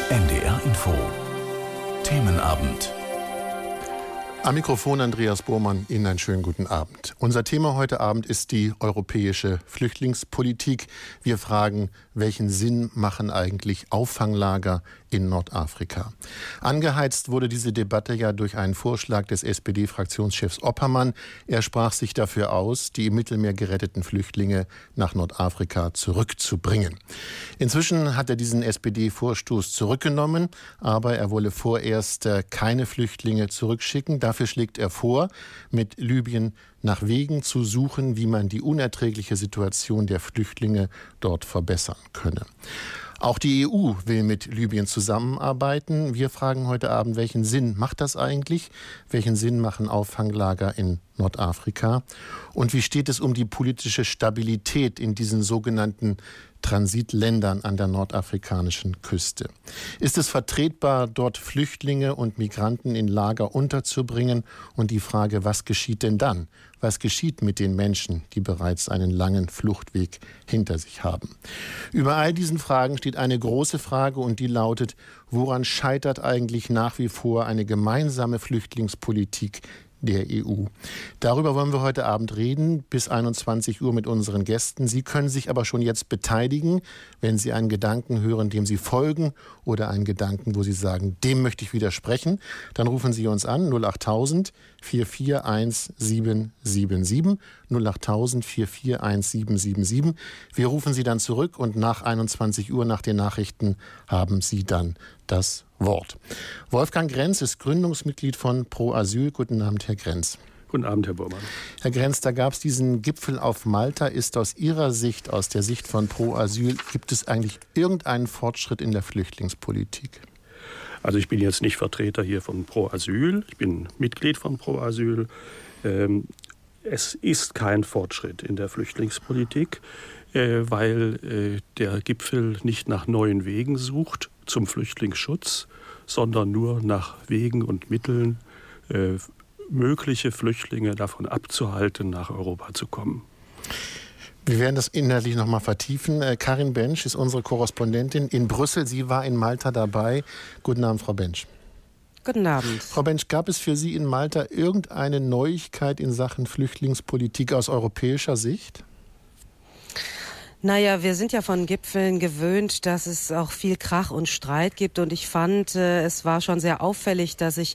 NDR Info Themenabend. Am Mikrofon Andreas Bohrmann, Ihnen einen schönen guten Abend. Unser Thema heute Abend ist die europäische Flüchtlingspolitik. Wir fragen, welchen Sinn machen eigentlich Auffanglager in Nordafrika? Angeheizt wurde diese Debatte ja durch einen Vorschlag des SPD-Fraktionschefs Oppermann. Er sprach sich dafür aus, die im Mittelmeer geretteten Flüchtlinge nach Nordafrika zurückzubringen. Inzwischen hat er diesen SPD-Vorstoß zurückgenommen, aber er wolle vorerst keine Flüchtlinge zurückschicken. Dafür schlägt er vor, mit Libyen nach Wegen zu suchen, wie man die unerträgliche Situation der Flüchtlinge dort verbessern könne. Auch die EU will mit Libyen zusammenarbeiten. Wir fragen heute Abend, welchen Sinn macht das eigentlich? Welchen Sinn machen Auffanglager in Nordafrika? Und wie steht es um die politische Stabilität in diesen sogenannten Transitländern an der nordafrikanischen Küste? Ist es vertretbar, dort Flüchtlinge und Migranten in Lager unterzubringen? Und die Frage, was geschieht denn dann? Was geschieht mit den Menschen, die bereits einen langen Fluchtweg hinter sich haben? Über all diesen Fragen steht eine große Frage und die lautet, woran scheitert eigentlich nach wie vor eine gemeinsame Flüchtlingspolitik der EU? Darüber wollen wir heute Abend reden, bis 21 Uhr mit unseren Gästen. Sie können sich aber schon jetzt beteiligen, wenn Sie einen Gedanken hören, dem Sie folgen oder einen Gedanken, wo Sie sagen, dem möchte ich widersprechen. Dann rufen Sie uns an, 08000 441 777, 08000 441 777. Wir rufen Sie dann zurück und nach 21 Uhr, nach den Nachrichten, haben Sie dann das Wort. Wolfgang Grenz ist Gründungsmitglied von Pro Asyl. Guten Abend, Herr Grenz. Guten Abend, Herr Bohrmann. Herr Grenz, da gab es diesen Gipfel auf Malta. Ist aus Ihrer Sicht, aus der Sicht von Pro Asyl, gibt es eigentlich irgendeinen Fortschritt in der Flüchtlingspolitik? Also ich bin jetzt nicht Vertreter hier von Pro Asyl. Ich bin Mitglied von Pro Asyl. Es ist kein Fortschritt in der Flüchtlingspolitik, weil der Gipfel nicht nach neuen Wegen sucht zum Flüchtlingsschutz, sondern nur nach Wegen und Mitteln, mögliche Flüchtlinge davon abzuhalten, nach Europa zu kommen. Wir werden das inhaltlich noch mal vertiefen. Karin Bensch ist unsere Korrespondentin in Brüssel. Sie war in Malta dabei. Guten Abend, Frau Bensch. Guten Abend. Frau Bensch, gab es für Sie in Malta irgendeine Neuigkeit in Sachen Flüchtlingspolitik aus europäischer Sicht? Naja, wir sind ja von Gipfeln gewöhnt, dass es auch viel Krach und Streit gibt. Und ich fand, es war schon sehr auffällig, dass sich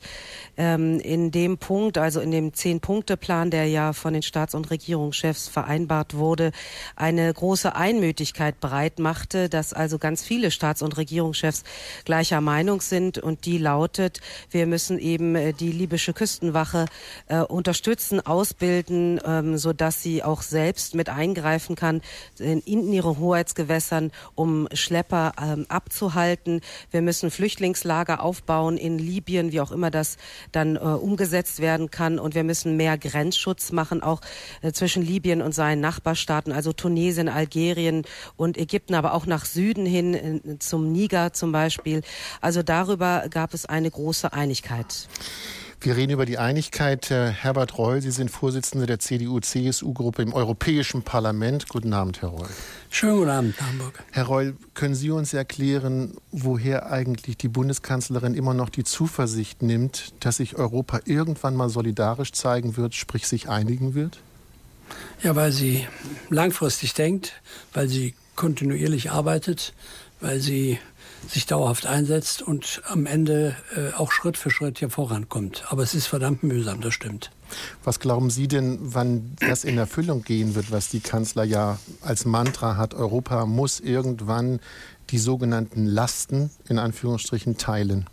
in dem Punkt, also in dem 10-Punkte-Plan, der ja von den Staats- und Regierungschefs vereinbart wurde, eine große Einmütigkeit breit machte, dass also ganz viele Staats- und Regierungschefs gleicher Meinung sind. Und die lautet, wir müssen eben die libysche Küstenwache unterstützen, ausbilden, sodass sie auch selbst mit eingreifen kann in ihren Hoheitsgewässern, um Schlepper abzuhalten. Wir müssen Flüchtlingslager aufbauen in Libyen, wie auch immer das dann umgesetzt werden kann. Und wir müssen mehr Grenzschutz machen, auch zwischen Libyen und seinen Nachbarstaaten, also Tunesien, Algerien und Ägypten, aber auch nach Süden hin, zum Niger zum Beispiel. Also darüber gab es eine große Einigkeit. Wir reden über die Einigkeit. Herbert Reul, Sie sind Vorsitzender der CDU-CSU-Gruppe im Europäischen Parlament. Guten Abend, Herr Reul. Schönen guten Abend, Hamburg. Herr Reul, können Sie uns erklären, woher eigentlich die Bundeskanzlerin immer noch die Zuversicht nimmt, dass sich Europa irgendwann mal solidarisch zeigen wird, sprich sich einigen wird? Ja, weil sie langfristig denkt, weil sie kontinuierlich arbeitet, weil sie sich dauerhaft einsetzt und am Ende auch Schritt für Schritt hier vorankommt. Aber es ist verdammt mühsam, das stimmt. Was glauben Sie denn, wann das in Erfüllung gehen wird, was die Kanzler ja als Mantra hat? Europa muss irgendwann die sogenannten Lasten, in Anführungsstrichen, teilen.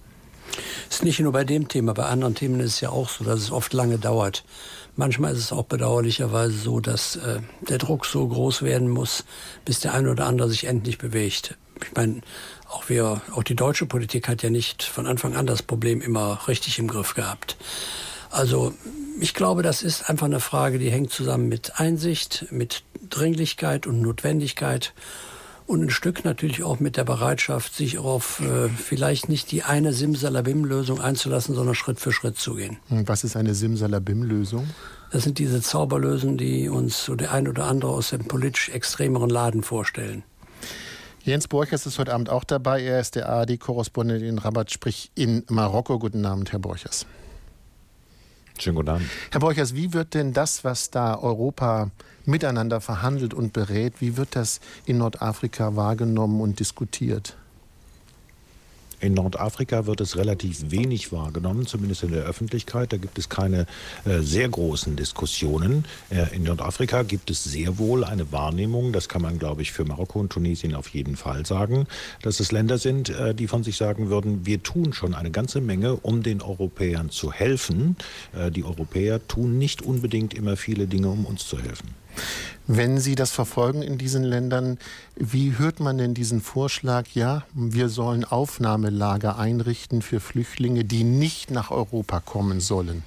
Es ist nicht nur bei dem Thema, bei anderen Themen ist es ja auch so, dass es oft lange dauert. Manchmal ist es auch bedauerlicherweise so, dass der Druck so groß werden muss, bis der eine oder andere sich endlich bewegt. Ich meine, auch die deutsche Politik hat ja nicht von Anfang an das Problem immer richtig im Griff gehabt. Also ich glaube, das ist einfach eine Frage, die hängt zusammen mit Einsicht, mit Dringlichkeit und Notwendigkeit und ein Stück natürlich auch mit der Bereitschaft, sich auf vielleicht nicht die eine Simsalabim-Lösung einzulassen, sondern Schritt für Schritt zu gehen. Was ist eine Simsalabim-Lösung? Das sind diese Zauberlösungen, die uns so der ein oder andere aus dem politisch extremeren Laden vorstellen. Jens Borchers ist heute Abend auch dabei. Er ist der ARD-Korrespondent in Rabat, sprich in Marokko. Guten Abend, Herr Borchers. Schönen guten Abend. Herr Borchers, wie wird denn das, was da Europa miteinander verhandelt und berät, wie wird das in Nordafrika wahrgenommen und diskutiert? In Nordafrika wird es relativ wenig wahrgenommen, zumindest in der Öffentlichkeit. Da gibt es keine sehr großen Diskussionen. In Nordafrika gibt es sehr wohl eine Wahrnehmung, das kann man, glaube ich, für Marokko und Tunesien auf jeden Fall sagen, dass es Länder sind, die von sich sagen würden, wir tun schon eine ganze Menge, um den Europäern zu helfen. Die Europäer tun nicht unbedingt immer viele Dinge, um uns zu helfen. Wenn Sie das verfolgen in diesen Ländern, wie hört man denn diesen Vorschlag, ja, wir sollen Aufnahmelager einrichten für Flüchtlinge, die nicht nach Europa kommen sollen?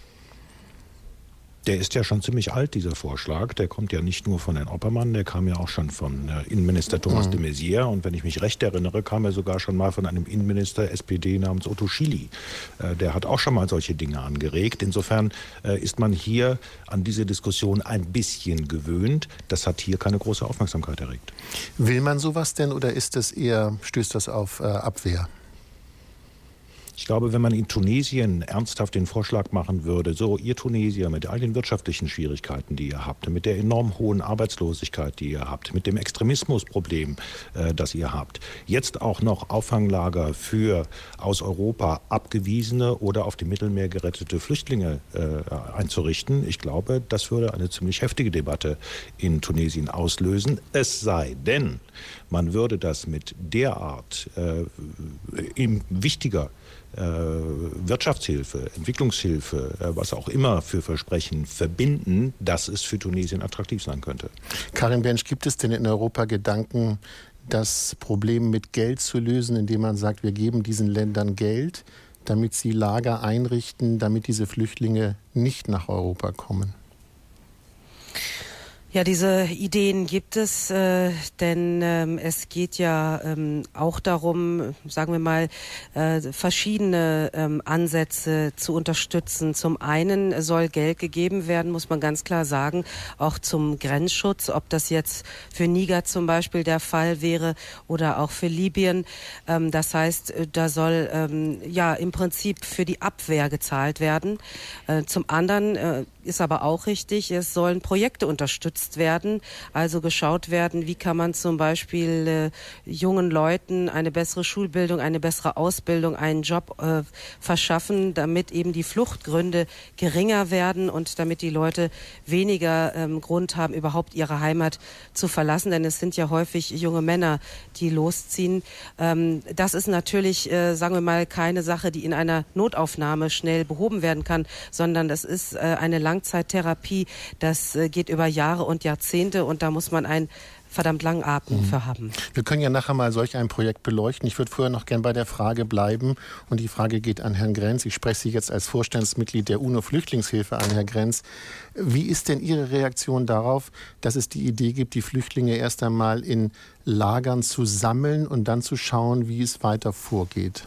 Der ist ja schon ziemlich alt, dieser Vorschlag. Der kommt ja nicht nur von Herrn Oppermann, der kam ja auch schon von Innenminister Thomas de Maizière. Und wenn ich mich recht erinnere, kam er sogar schon mal von einem Innenminister SPD namens Otto Schily. Der hat auch schon mal solche Dinge angeregt. Insofern ist man hier an diese Diskussion ein bisschen gewöhnt. Das hat hier keine große Aufmerksamkeit erregt. Will man sowas denn oder ist das eher, stößt das auf Abwehr? Ich glaube, wenn man in Tunesien ernsthaft den Vorschlag machen würde, so ihr Tunesier mit all den wirtschaftlichen Schwierigkeiten, die ihr habt, mit der enorm hohen Arbeitslosigkeit, die ihr habt, mit dem Extremismusproblem, das ihr habt, jetzt auch noch Auffanglager für aus Europa abgewiesene oder auf dem Mittelmeer gerettete Flüchtlinge einzurichten, ich glaube, das würde eine ziemlich heftige Debatte in Tunesien auslösen. Es sei denn, man würde das mit derart wichtiger Wirtschaftshilfe, Entwicklungshilfe, was auch immer für Versprechen verbinden, dass es für Tunesien attraktiv sein könnte. Karin Bernsch, gibt es denn in Europa Gedanken, das Problem mit Geld zu lösen, indem man sagt, wir geben diesen Ländern Geld, damit sie Lager einrichten, damit diese Flüchtlinge nicht nach Europa kommen? Ja, diese Ideen gibt es, denn es geht ja auch darum, sagen wir mal, verschiedene Ansätze zu unterstützen. Zum einen soll Geld gegeben werden, muss man ganz klar sagen, auch zum Grenzschutz, ob das jetzt für Niger zum Beispiel der Fall wäre oder auch für Libyen. Das heißt, da soll ja im Prinzip für die Abwehr gezahlt werden. Zum anderen ist aber auch richtig, es sollen Projekte unterstützt werden, also geschaut werden, wie kann man zum Beispiel jungen Leuten eine bessere Schulbildung, eine bessere Ausbildung, einen Job verschaffen, damit eben die Fluchtgründe geringer werden und damit die Leute weniger Grund haben, überhaupt ihre Heimat zu verlassen, denn es sind ja häufig junge Männer, die losziehen. Das ist natürlich, sagen wir mal, keine Sache, die in einer Notaufnahme schnell behoben werden kann, sondern das ist eine Langzeittherapie, das geht über Jahre und Jahrzehnte und da muss man einen verdammt langen Atem für haben. Wir können ja nachher mal solch ein Projekt beleuchten. Ich würde vorher noch gern bei der Frage bleiben und die Frage geht an Herrn Grenz. Ich spreche Sie jetzt als Vorstandsmitglied der UNO-Flüchtlingshilfe an, Herr Grenz. Wie ist denn Ihre Reaktion darauf, dass es die Idee gibt, die Flüchtlinge erst einmal in Lagern zu sammeln und dann zu schauen, wie es weiter vorgeht?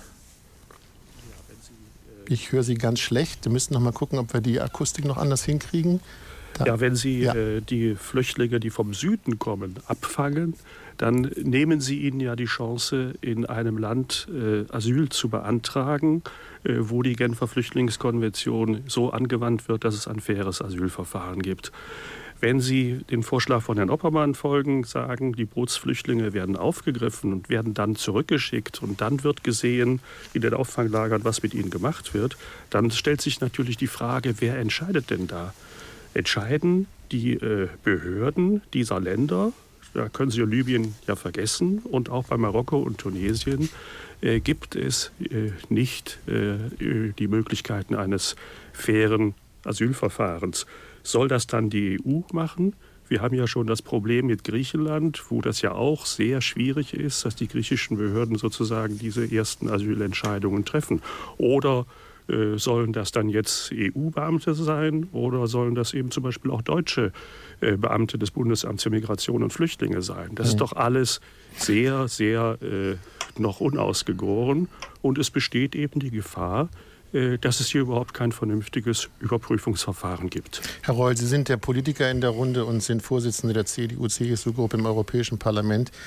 Ich höre Sie ganz schlecht. Wir müssen noch mal gucken, ob wir die Akustik noch anders hinkriegen. Ja, wenn Sie die Flüchtlinge, die vom Süden kommen, abfangen, dann nehmen Sie ihnen ja die Chance, in einem Land Asyl zu beantragen, wo die Genfer Flüchtlingskonvention so angewandt wird, dass es ein faires Asylverfahren gibt. Wenn Sie dem Vorschlag von Herrn Oppermann folgen, sagen, die Bootsflüchtlinge werden aufgegriffen und werden dann zurückgeschickt und dann wird gesehen in den Auffanglagern, was mit ihnen gemacht wird, dann stellt sich natürlich die Frage, wer entscheidet denn da? Entscheiden die Behörden dieser Länder, da können Sie Libyen ja vergessen, und auch bei Marokko und Tunesien gibt es nicht die Möglichkeiten eines fairen Asylverfahrens. Soll das dann die EU machen? Wir haben ja schon das Problem mit Griechenland, wo das ja auch sehr schwierig ist, dass die griechischen Behörden sozusagen diese ersten Asylentscheidungen treffen. Oder sollen das dann jetzt EU-Beamte sein oder sollen das eben zum Beispiel auch deutsche Beamte des Bundesamts für Migration und Flüchtlinge sein? Das ist doch alles sehr, sehr noch unausgegoren und es besteht eben die Gefahr, dass es hier überhaupt kein vernünftiges Überprüfungsverfahren gibt. Herr Reul, Sie sind der Politiker in der Runde und sind Vorsitzende der CDU-CSU-Gruppe im Europäischen Parlament.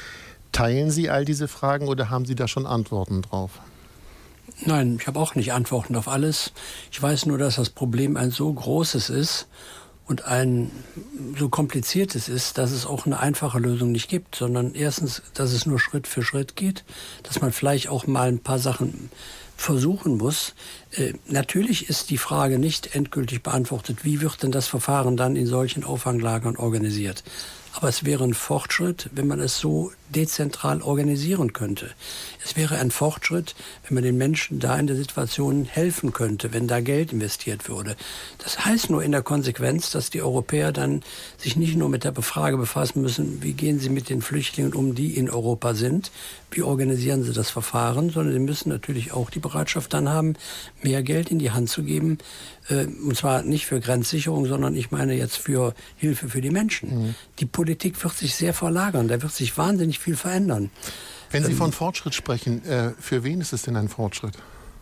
Teilen Sie all diese Fragen oder haben Sie da schon Antworten drauf? Nein, ich habe auch nicht Antworten auf alles. Ich weiß nur, dass das Problem ein so großes ist und ein so kompliziertes ist, dass es auch eine einfache Lösung nicht gibt, sondern erstens, dass es nur Schritt für Schritt geht, dass man vielleicht auch mal ein paar Sachen versuchen muss. Natürlich ist die Frage nicht endgültig beantwortet, wie wird denn das Verfahren dann in solchen Auffanglagern organisiert. Aber es wäre ein Fortschritt, wenn man es so dezentral organisieren könnte. Es wäre ein Fortschritt, wenn man den Menschen da in der Situation helfen könnte, wenn da Geld investiert würde. Das heißt nur in der Konsequenz, dass die Europäer dann sich nicht nur mit der Frage befassen müssen, wie gehen sie mit den Flüchtlingen um, die in Europa sind, wie organisieren sie das Verfahren, sondern sie müssen natürlich auch die Bereitschaft dann haben, mehr Geld in die Hand zu geben, und zwar nicht für Grenzsicherung, sondern ich meine jetzt für Hilfe für die Menschen. Mhm. Die Politik wird sich sehr verlagern, da wird sich wahnsinnig viel verändern. Wenn Sie von Fortschritt sprechen, für wen ist es denn ein Fortschritt?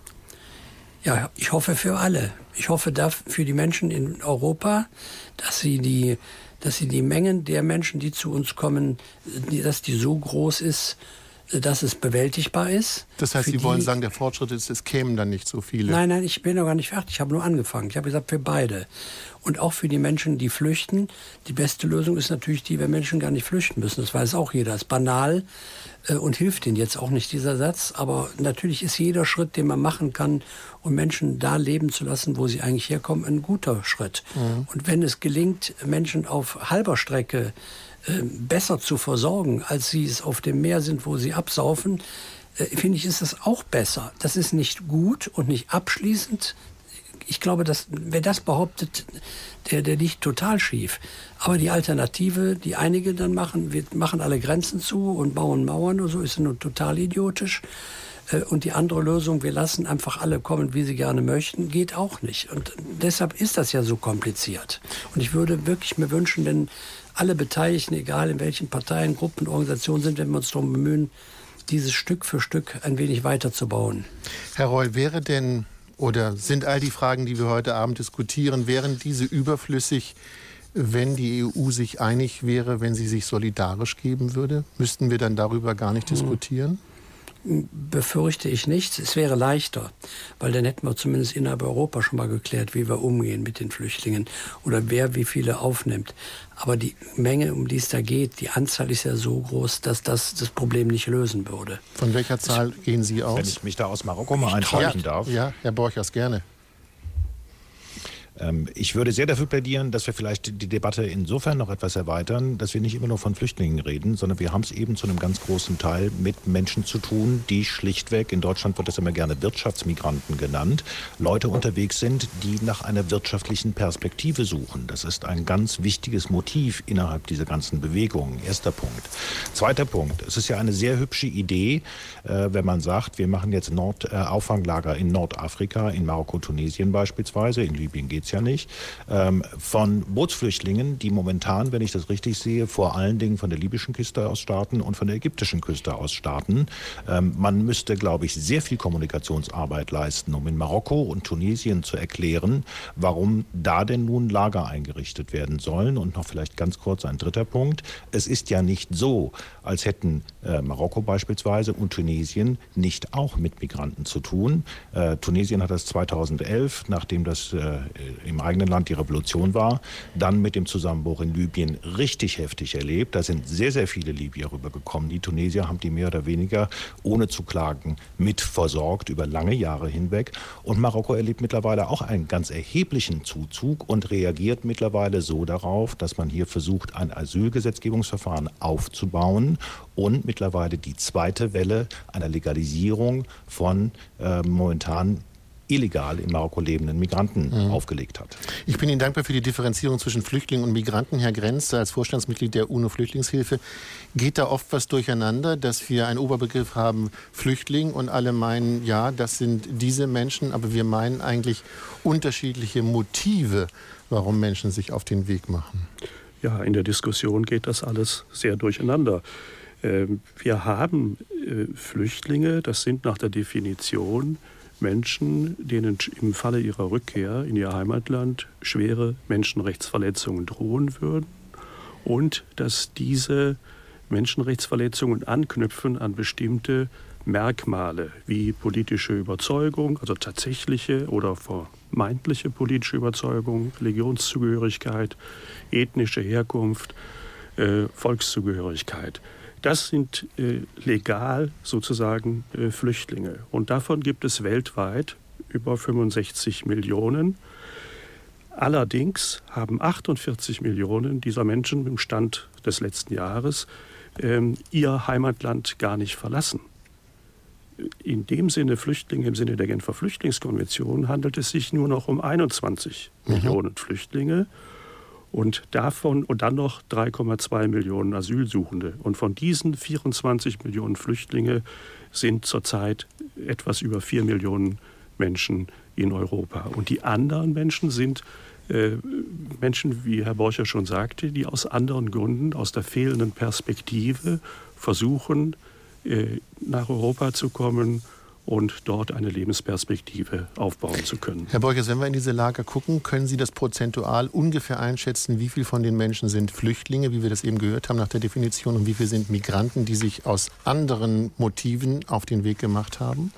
Ja, ich hoffe für alle. Ich hoffe für die Menschen in Europa, dass sie die Mengen der Menschen, die zu uns kommen, dass die so groß ist, dass es bewältigbar ist. Das heißt, Sie wollen sagen, der Fortschritt ist, es kämen dann nicht so viele? Nein, ich bin noch gar nicht fertig. Ich habe nur angefangen. Ich habe gesagt, für beide. Und auch für die Menschen, die flüchten. Die beste Lösung ist natürlich die, wenn Menschen gar nicht flüchten müssen. Das weiß auch jeder. Das ist banal und hilft ihnen jetzt auch nicht, dieser Satz. Aber natürlich ist jeder Schritt, den man machen kann, um Menschen da leben zu lassen, wo sie eigentlich herkommen, ein guter Schritt. Mhm. Und wenn es gelingt, Menschen auf halber Strecke besser zu versorgen, als sie es auf dem Meer sind, wo sie absaufen, finde ich, ist das auch besser. Das ist nicht gut und nicht abschließend. Ich glaube, dass, wer das behauptet, der liegt total schief. Aber die Alternative, die einige dann machen, wir machen alle Grenzen zu und bauen Mauern oder so, ist nur total idiotisch. Und die andere Lösung, wir lassen einfach alle kommen, wie sie gerne möchten, geht auch nicht. Und deshalb ist das ja so kompliziert. Und ich würde wirklich mir wünschen, wenn alle Beteiligten, egal in welchen Parteien, Gruppen, Organisationen sind, wenn wir uns darum bemühen, dieses Stück für Stück ein wenig weiterzubauen. Herr Reul, wäre denn, oder sind all die Fragen, die wir heute Abend diskutieren, wären diese überflüssig, wenn die EU sich einig wäre, wenn sie sich solidarisch geben würde? Müssten wir dann darüber gar nicht diskutieren? Befürchte ich nicht. Es wäre leichter, weil dann hätten wir zumindest innerhalb Europa schon mal geklärt, wie wir umgehen mit den Flüchtlingen oder wer wie viele aufnimmt. Aber die Menge, um die es da geht, die Anzahl ist ja so groß, dass das Problem nicht lösen würde. Von welcher Zahl gehen Sie aus? Wenn ich mich da aus Marokko mal einschalten darf. Ja, Herr Borchers, gerne. Ich würde sehr dafür plädieren, dass wir vielleicht die Debatte insofern noch etwas erweitern, dass wir nicht immer nur von Flüchtlingen reden, sondern wir haben es eben zu einem ganz großen Teil mit Menschen zu tun, die schlichtweg, in Deutschland wird das immer gerne Wirtschaftsmigranten genannt, Leute unterwegs sind, die nach einer wirtschaftlichen Perspektive suchen. Das ist ein ganz wichtiges Motiv innerhalb dieser ganzen Bewegungen. Erster Punkt. Zweiter Punkt. Es ist ja eine sehr hübsche Idee, wenn man sagt, wir machen jetzt Auffanglager in Nordafrika, in Marokko, Tunesien beispielsweise, in Libyen geht es ja nicht, von Bootsflüchtlingen, die momentan, wenn ich das richtig sehe, vor allen Dingen von der libyschen Küste aus starten und von der ägyptischen Küste aus starten. Man müsste, glaube ich, sehr viel Kommunikationsarbeit leisten, um in Marokko und Tunesien zu erklären, warum da denn nun Lager eingerichtet werden sollen. Und noch vielleicht ganz kurz ein dritter Punkt. Es ist ja nicht so, als hätten Marokko beispielsweise und Tunesien nicht auch mit Migranten zu tun. Tunesien hat das 2011, nachdem das im eigenen Land die Revolution war, dann mit dem Zusammenbruch in Libyen richtig heftig erlebt. Da sind sehr, sehr viele Libyer rübergekommen. Die Tunesier haben die mehr oder weniger ohne zu klagen mit versorgt über lange Jahre hinweg. Und Marokko erlebt mittlerweile auch einen ganz erheblichen Zuzug und reagiert mittlerweile so darauf, dass man hier versucht, ein Asylgesetzgebungsverfahren aufzubauen und mittlerweile die zweite Welle einer Legalisierung von momentan illegal in Marokko lebenden Migranten aufgelegt hat. Ich bin Ihnen dankbar für die Differenzierung zwischen Flüchtlingen und Migranten. Herr Grenz, als Vorstandsmitglied der UNO-Flüchtlingshilfe, geht da oft was durcheinander, dass wir einen Oberbegriff haben, Flüchtling, und alle meinen, ja, das sind diese Menschen, aber wir meinen eigentlich unterschiedliche Motive, warum Menschen sich auf den Weg machen. Ja, in der Diskussion geht das alles sehr durcheinander. Wir haben Flüchtlinge, das sind nach der Definition Menschen, denen im Falle ihrer Rückkehr in ihr Heimatland schwere Menschenrechtsverletzungen drohen würden und dass diese Menschenrechtsverletzungen anknüpfen an bestimmte Merkmale wie politische Überzeugung, also tatsächliche oder vermeintliche politische Überzeugung, Religionszugehörigkeit, ethnische Herkunft, Volkszugehörigkeit. Das sind legal sozusagen Flüchtlinge. Und davon gibt es weltweit über 65 Millionen. Allerdings haben 48 Millionen dieser Menschen im Stand des letzten Jahres ihr Heimatland gar nicht verlassen. In dem Sinne Flüchtlinge, im Sinne der Genfer Flüchtlingskonvention, handelt es sich nur noch um 21 Millionen Flüchtlinge und davon und dann noch 3,2 Millionen Asylsuchende. Und von diesen 24 Millionen Flüchtlinge sind zurzeit etwas über 4 Millionen Menschen in Europa. Und die anderen Menschen sind Menschen, wie Herr Borcher schon sagte, die aus anderen Gründen, aus der fehlenden Perspektive versuchen, nach Europa zu kommen und dort eine Lebensperspektive aufbauen zu können. Herr Borchers, wenn wir in diese Lager gucken, können Sie das prozentual ungefähr einschätzen, wie viel von den Menschen sind Flüchtlinge, wie wir das eben gehört haben nach der Definition, und wie viel sind Migranten, die sich aus anderen Motiven auf den Weg gemacht haben?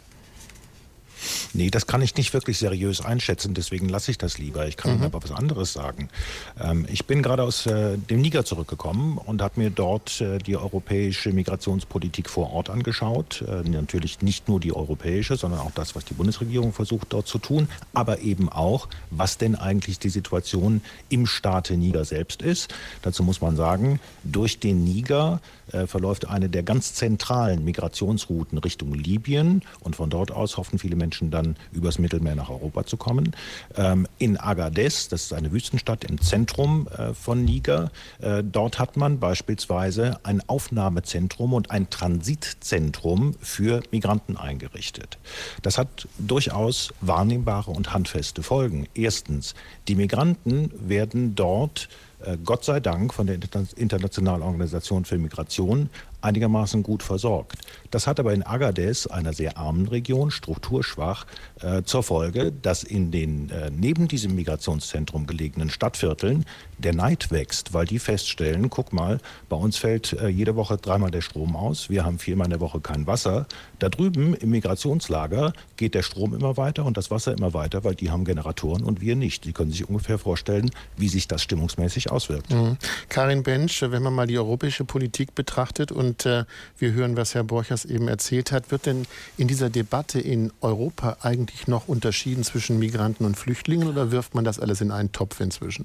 Nee, das kann ich nicht wirklich seriös einschätzen, deswegen lasse ich das lieber. Ich kann Ihnen aber was anderes sagen. Ich bin gerade aus dem Niger zurückgekommen und habe mir dort die europäische Migrationspolitik vor Ort angeschaut. Natürlich nicht nur die europäische, sondern auch das, was die Bundesregierung versucht dort zu tun, aber eben auch, was denn eigentlich die Situation im Staate Niger selbst ist. Dazu muss man sagen, durch den Niger verläuft eine der ganz zentralen Migrationsrouten Richtung Libyen und von dort aus hoffen viele Menschen dann übers Mittelmeer nach Europa zu kommen. In Agadez, das ist eine Wüstenstadt im Zentrum von Niger, dort hat man beispielsweise ein Aufnahmezentrum und ein Transitzentrum für Migranten eingerichtet. Das hat durchaus wahrnehmbare und handfeste Folgen. Erstens, die Migranten werden dort Gott sei Dank von der Internationalen Organisation für Migration einigermaßen gut versorgt. Das hat aber in Agadez, einer sehr armen Region, strukturschwach, zur Folge, dass in den neben diesem Migrationszentrum gelegenen Stadtvierteln der Neid wächst, weil die feststellen, guck mal, bei uns fällt jede Woche 3-mal der Strom aus, wir haben 4-mal in der Woche kein Wasser. Da drüben im Migrationslager geht der Strom immer weiter und das Wasser immer weiter, weil die haben Generatoren und wir nicht. Sie können sich ungefähr vorstellen, wie sich das stimmungsmäßig auswirkt. Karin Bentsch, wenn man mal die europäische Politik betrachtet und wir hören, was Herr Borchers eben erzählt hat, wird denn in dieser Debatte in Europa eigentlich noch unterschieden zwischen Migranten und Flüchtlingen oder wirft man das alles in einen Topf inzwischen?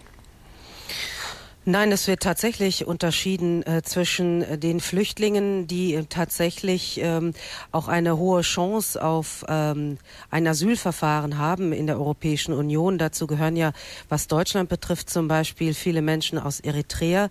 Nein, es wird tatsächlich unterschieden zwischen den Flüchtlingen, die tatsächlich auch eine hohe Chance auf ein Asylverfahren haben in der Europäischen Union. Dazu gehören ja, was Deutschland betrifft, zum Beispiel viele Menschen aus Eritrea.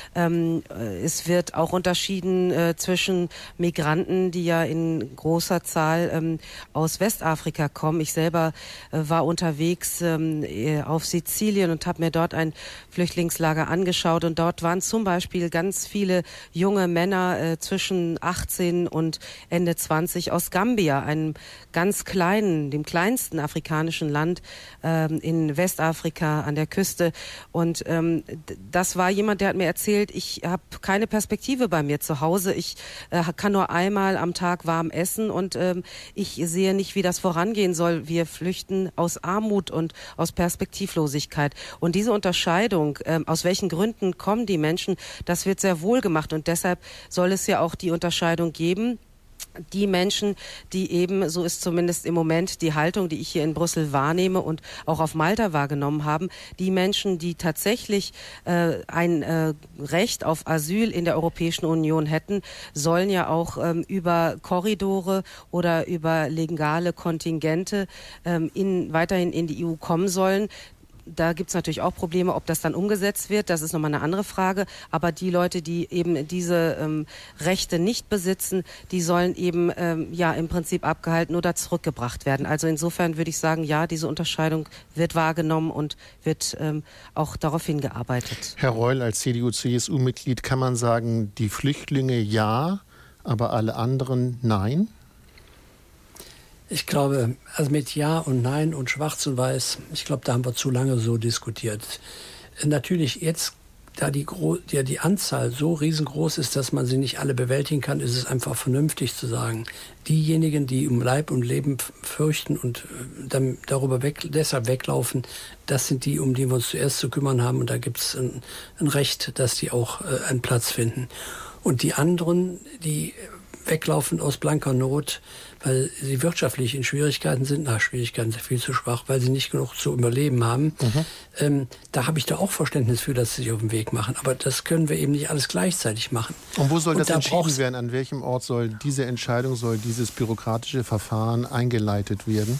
Es wird auch unterschieden zwischen Migranten, die ja in großer Zahl aus Westafrika kommen. Ich selber war unterwegs auf Sizilien und habe mir dort ein Flüchtlingslager angeschaut und dort waren zum Beispiel ganz viele junge Männer zwischen 18 und Ende 20 aus Gambia, einem ganz kleinen, dem kleinsten afrikanischen Land in Westafrika an der Küste. Und das war jemand, der hat mir erzählt, ich habe keine Perspektive bei mir zu Hause. Ich kann nur einmal am Tag warm essen und ich sehe nicht, wie das vorangehen soll. Wir flüchten aus Armut und aus Perspektivlosigkeit. Und diese Unterscheidung, aus welchen Gründen kommen die Menschen, das wird sehr wohl gemacht. Und deshalb soll es ja auch die Unterscheidung geben. Die Menschen, die eben, so ist zumindest im Moment die Haltung, die ich hier in Brüssel wahrnehme und auch auf Malta wahrgenommen haben, die Menschen, die tatsächlich ein Recht auf Asyl in der Europäischen Union hätten, sollen ja auch über Korridore oder über legale Kontingente weiterhin in die EU kommen sollen. Da gibt es natürlich auch Probleme, ob das dann umgesetzt wird. Das ist nochmal eine andere Frage. Aber die Leute, die eben diese Rechte nicht besitzen, die sollen eben im Prinzip abgehalten oder zurückgebracht werden. Also insofern würde ich sagen, ja, diese Unterscheidung wird wahrgenommen und wird auch darauf hingearbeitet. Herr Reul, als CDU-CSU-Mitglied kann man sagen, die Flüchtlinge ja, aber alle anderen nein? Ich glaube, also mit Ja und Nein und Schwarz und Weiß, ich glaube, da haben wir zu lange so diskutiert. Natürlich, jetzt da die Anzahl so riesengroß ist, dass man sie nicht alle bewältigen kann, ist es einfach vernünftig zu sagen, diejenigen, die um Leib und Leben fürchten und dann deshalb weglaufen, das sind die, um die wir uns zuerst zu kümmern haben. Und da gibt es ein Recht, dass die auch einen Platz finden. Und die anderen, die weglaufen aus blanker Not, weil sie wirtschaftlich in Schwierigkeiten sind, Schwierigkeiten sind viel zu schwach, weil sie nicht genug zu überleben haben. Da habe ich da auch Verständnis für, dass sie sich auf den Weg machen. Aber das können wir eben nicht alles gleichzeitig machen. Und wo soll das entschieden werden? An welchem Ort soll diese Entscheidung, soll dieses bürokratische Verfahren eingeleitet werden?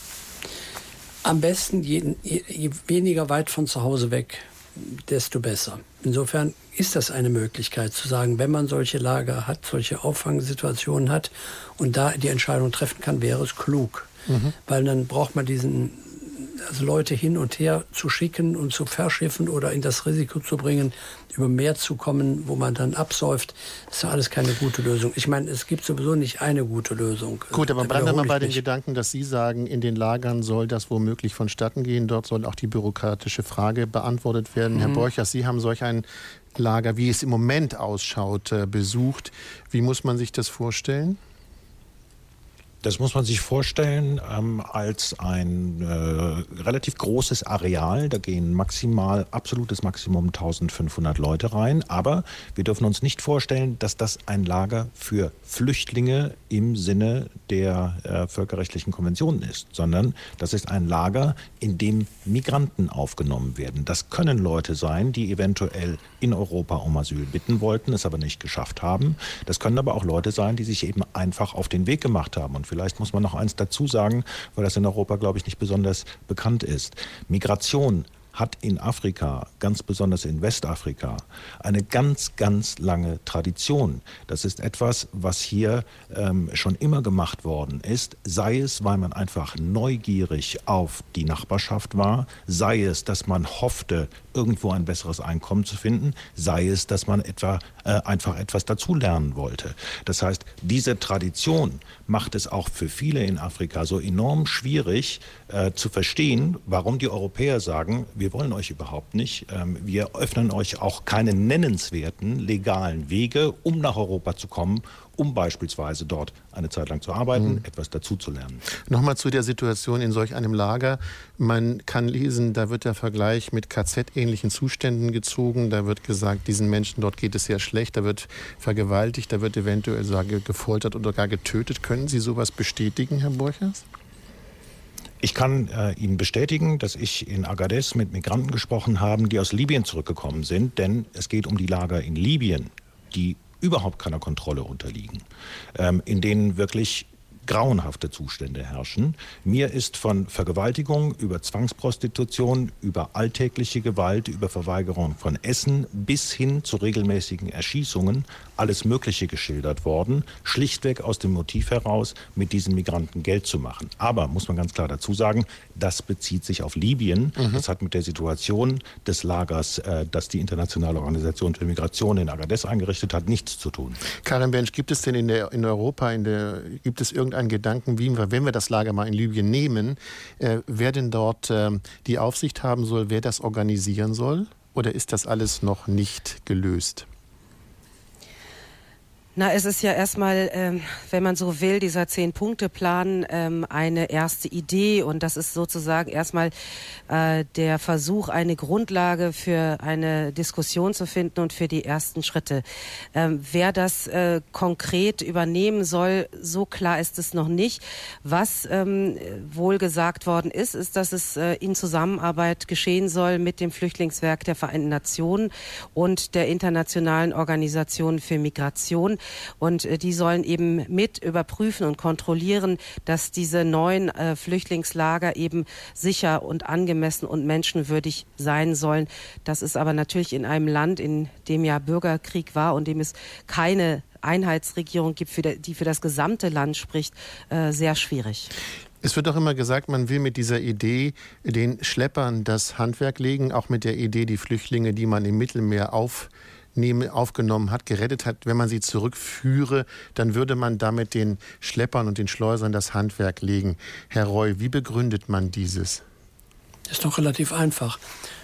Am besten je weniger weit von zu Hause weg, desto besser. Insofern ist das eine Möglichkeit zu sagen, wenn man solche Lager hat, solche Auffangsituationen hat und da die Entscheidung treffen kann, wäre es klug. Weil dann braucht man Leute hin und her zu schicken und zu verschiffen oder in das Risiko zu bringen, über Meer zu kommen, wo man dann absäuft. Das ist ja alles keine gute Lösung. Ich meine, es gibt sowieso nicht eine gute Lösung. Gut, aber bleiben wir mal bei dem Gedanken, dass Sie sagen, in den Lagern soll das womöglich vonstatten gehen. Dort soll auch die bürokratische Frage beantwortet werden. Herr Borchers, Sie haben solch ein Lager, wie es im Moment ausschaut, besucht. Wie muss man sich das vorstellen? Das muss man sich vorstellen als ein relativ großes Areal. Da gehen absolutes Maximum 1500 Leute rein. Aber wir dürfen uns nicht vorstellen, dass das ein Lager für Flüchtlinge im Sinne der völkerrechtlichen Konventionen ist, sondern das ist ein Lager, in dem Migranten aufgenommen werden. Das können Leute sein, die eventuell in Europa um Asyl bitten wollten, es aber nicht geschafft haben. Das können aber auch Leute sein, die sich eben einfach auf den Weg gemacht haben. Und vielleicht muss man noch eins dazu sagen, weil das in Europa, glaube ich, nicht besonders bekannt ist. Migration hat in Afrika, ganz besonders in Westafrika, eine ganz, ganz lange Tradition. Das ist etwas, was hier schon immer gemacht worden ist, sei es, weil man einfach neugierig auf die Nachbarschaft war, sei es, dass man hoffte, irgendwo ein besseres Einkommen zu finden, sei es, dass man einfach etwas dazulernen wollte. Das heißt, diese Tradition macht es auch für viele in Afrika so enorm schwierig zu verstehen, warum die Europäer sagen, wir wollen euch überhaupt nicht. Wir öffnen euch auch keine nennenswerten legalen Wege, um nach Europa zu kommen, um beispielsweise dort eine Zeit lang zu arbeiten, etwas dazuzulernen. Nochmal zu der Situation in solch einem Lager. Man kann lesen, da wird der Vergleich mit KZ-ähnlichen Zuständen gezogen. Da wird gesagt, diesen Menschen dort geht es sehr schlecht. Da wird vergewaltigt, da wird eventuell gefoltert oder gar getötet. Können Sie sowas bestätigen, Herr Borchers? Ich kann Ihnen bestätigen, dass ich in Agadez mit Migranten gesprochen habe, die aus Libyen zurückgekommen sind. Denn es geht um die Lager in Libyen, die überhaupt keiner Kontrolle unterliegen, in denen wirklich grauenhafte Zustände herrschen. Mir ist von Vergewaltigung über Zwangsprostitution, über alltägliche Gewalt, über Verweigerung von Essen bis hin zu regelmäßigen Erschießungen alles Mögliche geschildert worden, schlichtweg aus dem Motiv heraus, mit diesen Migranten Geld zu machen. Aber, muss man ganz klar dazu sagen, das bezieht sich auf Libyen. Das hat mit der Situation des Lagers, das die Internationale Organisation für Migration in Agadez eingerichtet hat, nichts zu tun. Karin Bensch, gibt es denn in Europa, gibt es irgendeinen Gedanken, wenn wir das Lager mal in Libyen nehmen, wer denn dort die Aufsicht haben soll, wer das organisieren soll? Oder ist das alles noch nicht gelöst? Na, es ist ja erstmal, wenn man so will, dieser 10-Punkte-Plan eine erste Idee und das ist sozusagen erstmal der Versuch, eine Grundlage für eine Diskussion zu finden und für die ersten Schritte. Wer das konkret übernehmen soll, so klar ist es noch nicht. Was wohl gesagt worden ist, dass es in Zusammenarbeit geschehen soll mit dem Flüchtlingswerk der Vereinten Nationen und der Internationalen Organisation für Migration. Und die sollen eben mit überprüfen und kontrollieren, dass diese neuen Flüchtlingslager eben sicher und angemessen und menschenwürdig sein sollen. Das ist aber natürlich in einem Land, in dem ja Bürgerkrieg war und dem es keine Einheitsregierung gibt, die für das gesamte Land spricht, sehr schwierig. Es wird doch immer gesagt, man will mit dieser Idee den Schleppern das Handwerk legen, auch mit der Idee, die Flüchtlinge, die man im Mittelmeer aufgenommen hat, gerettet hat, wenn man sie zurückführe, dann würde man damit den Schleppern und den Schleusern das Handwerk legen. Herr Roy, wie begründet man dieses? Das ist doch relativ einfach.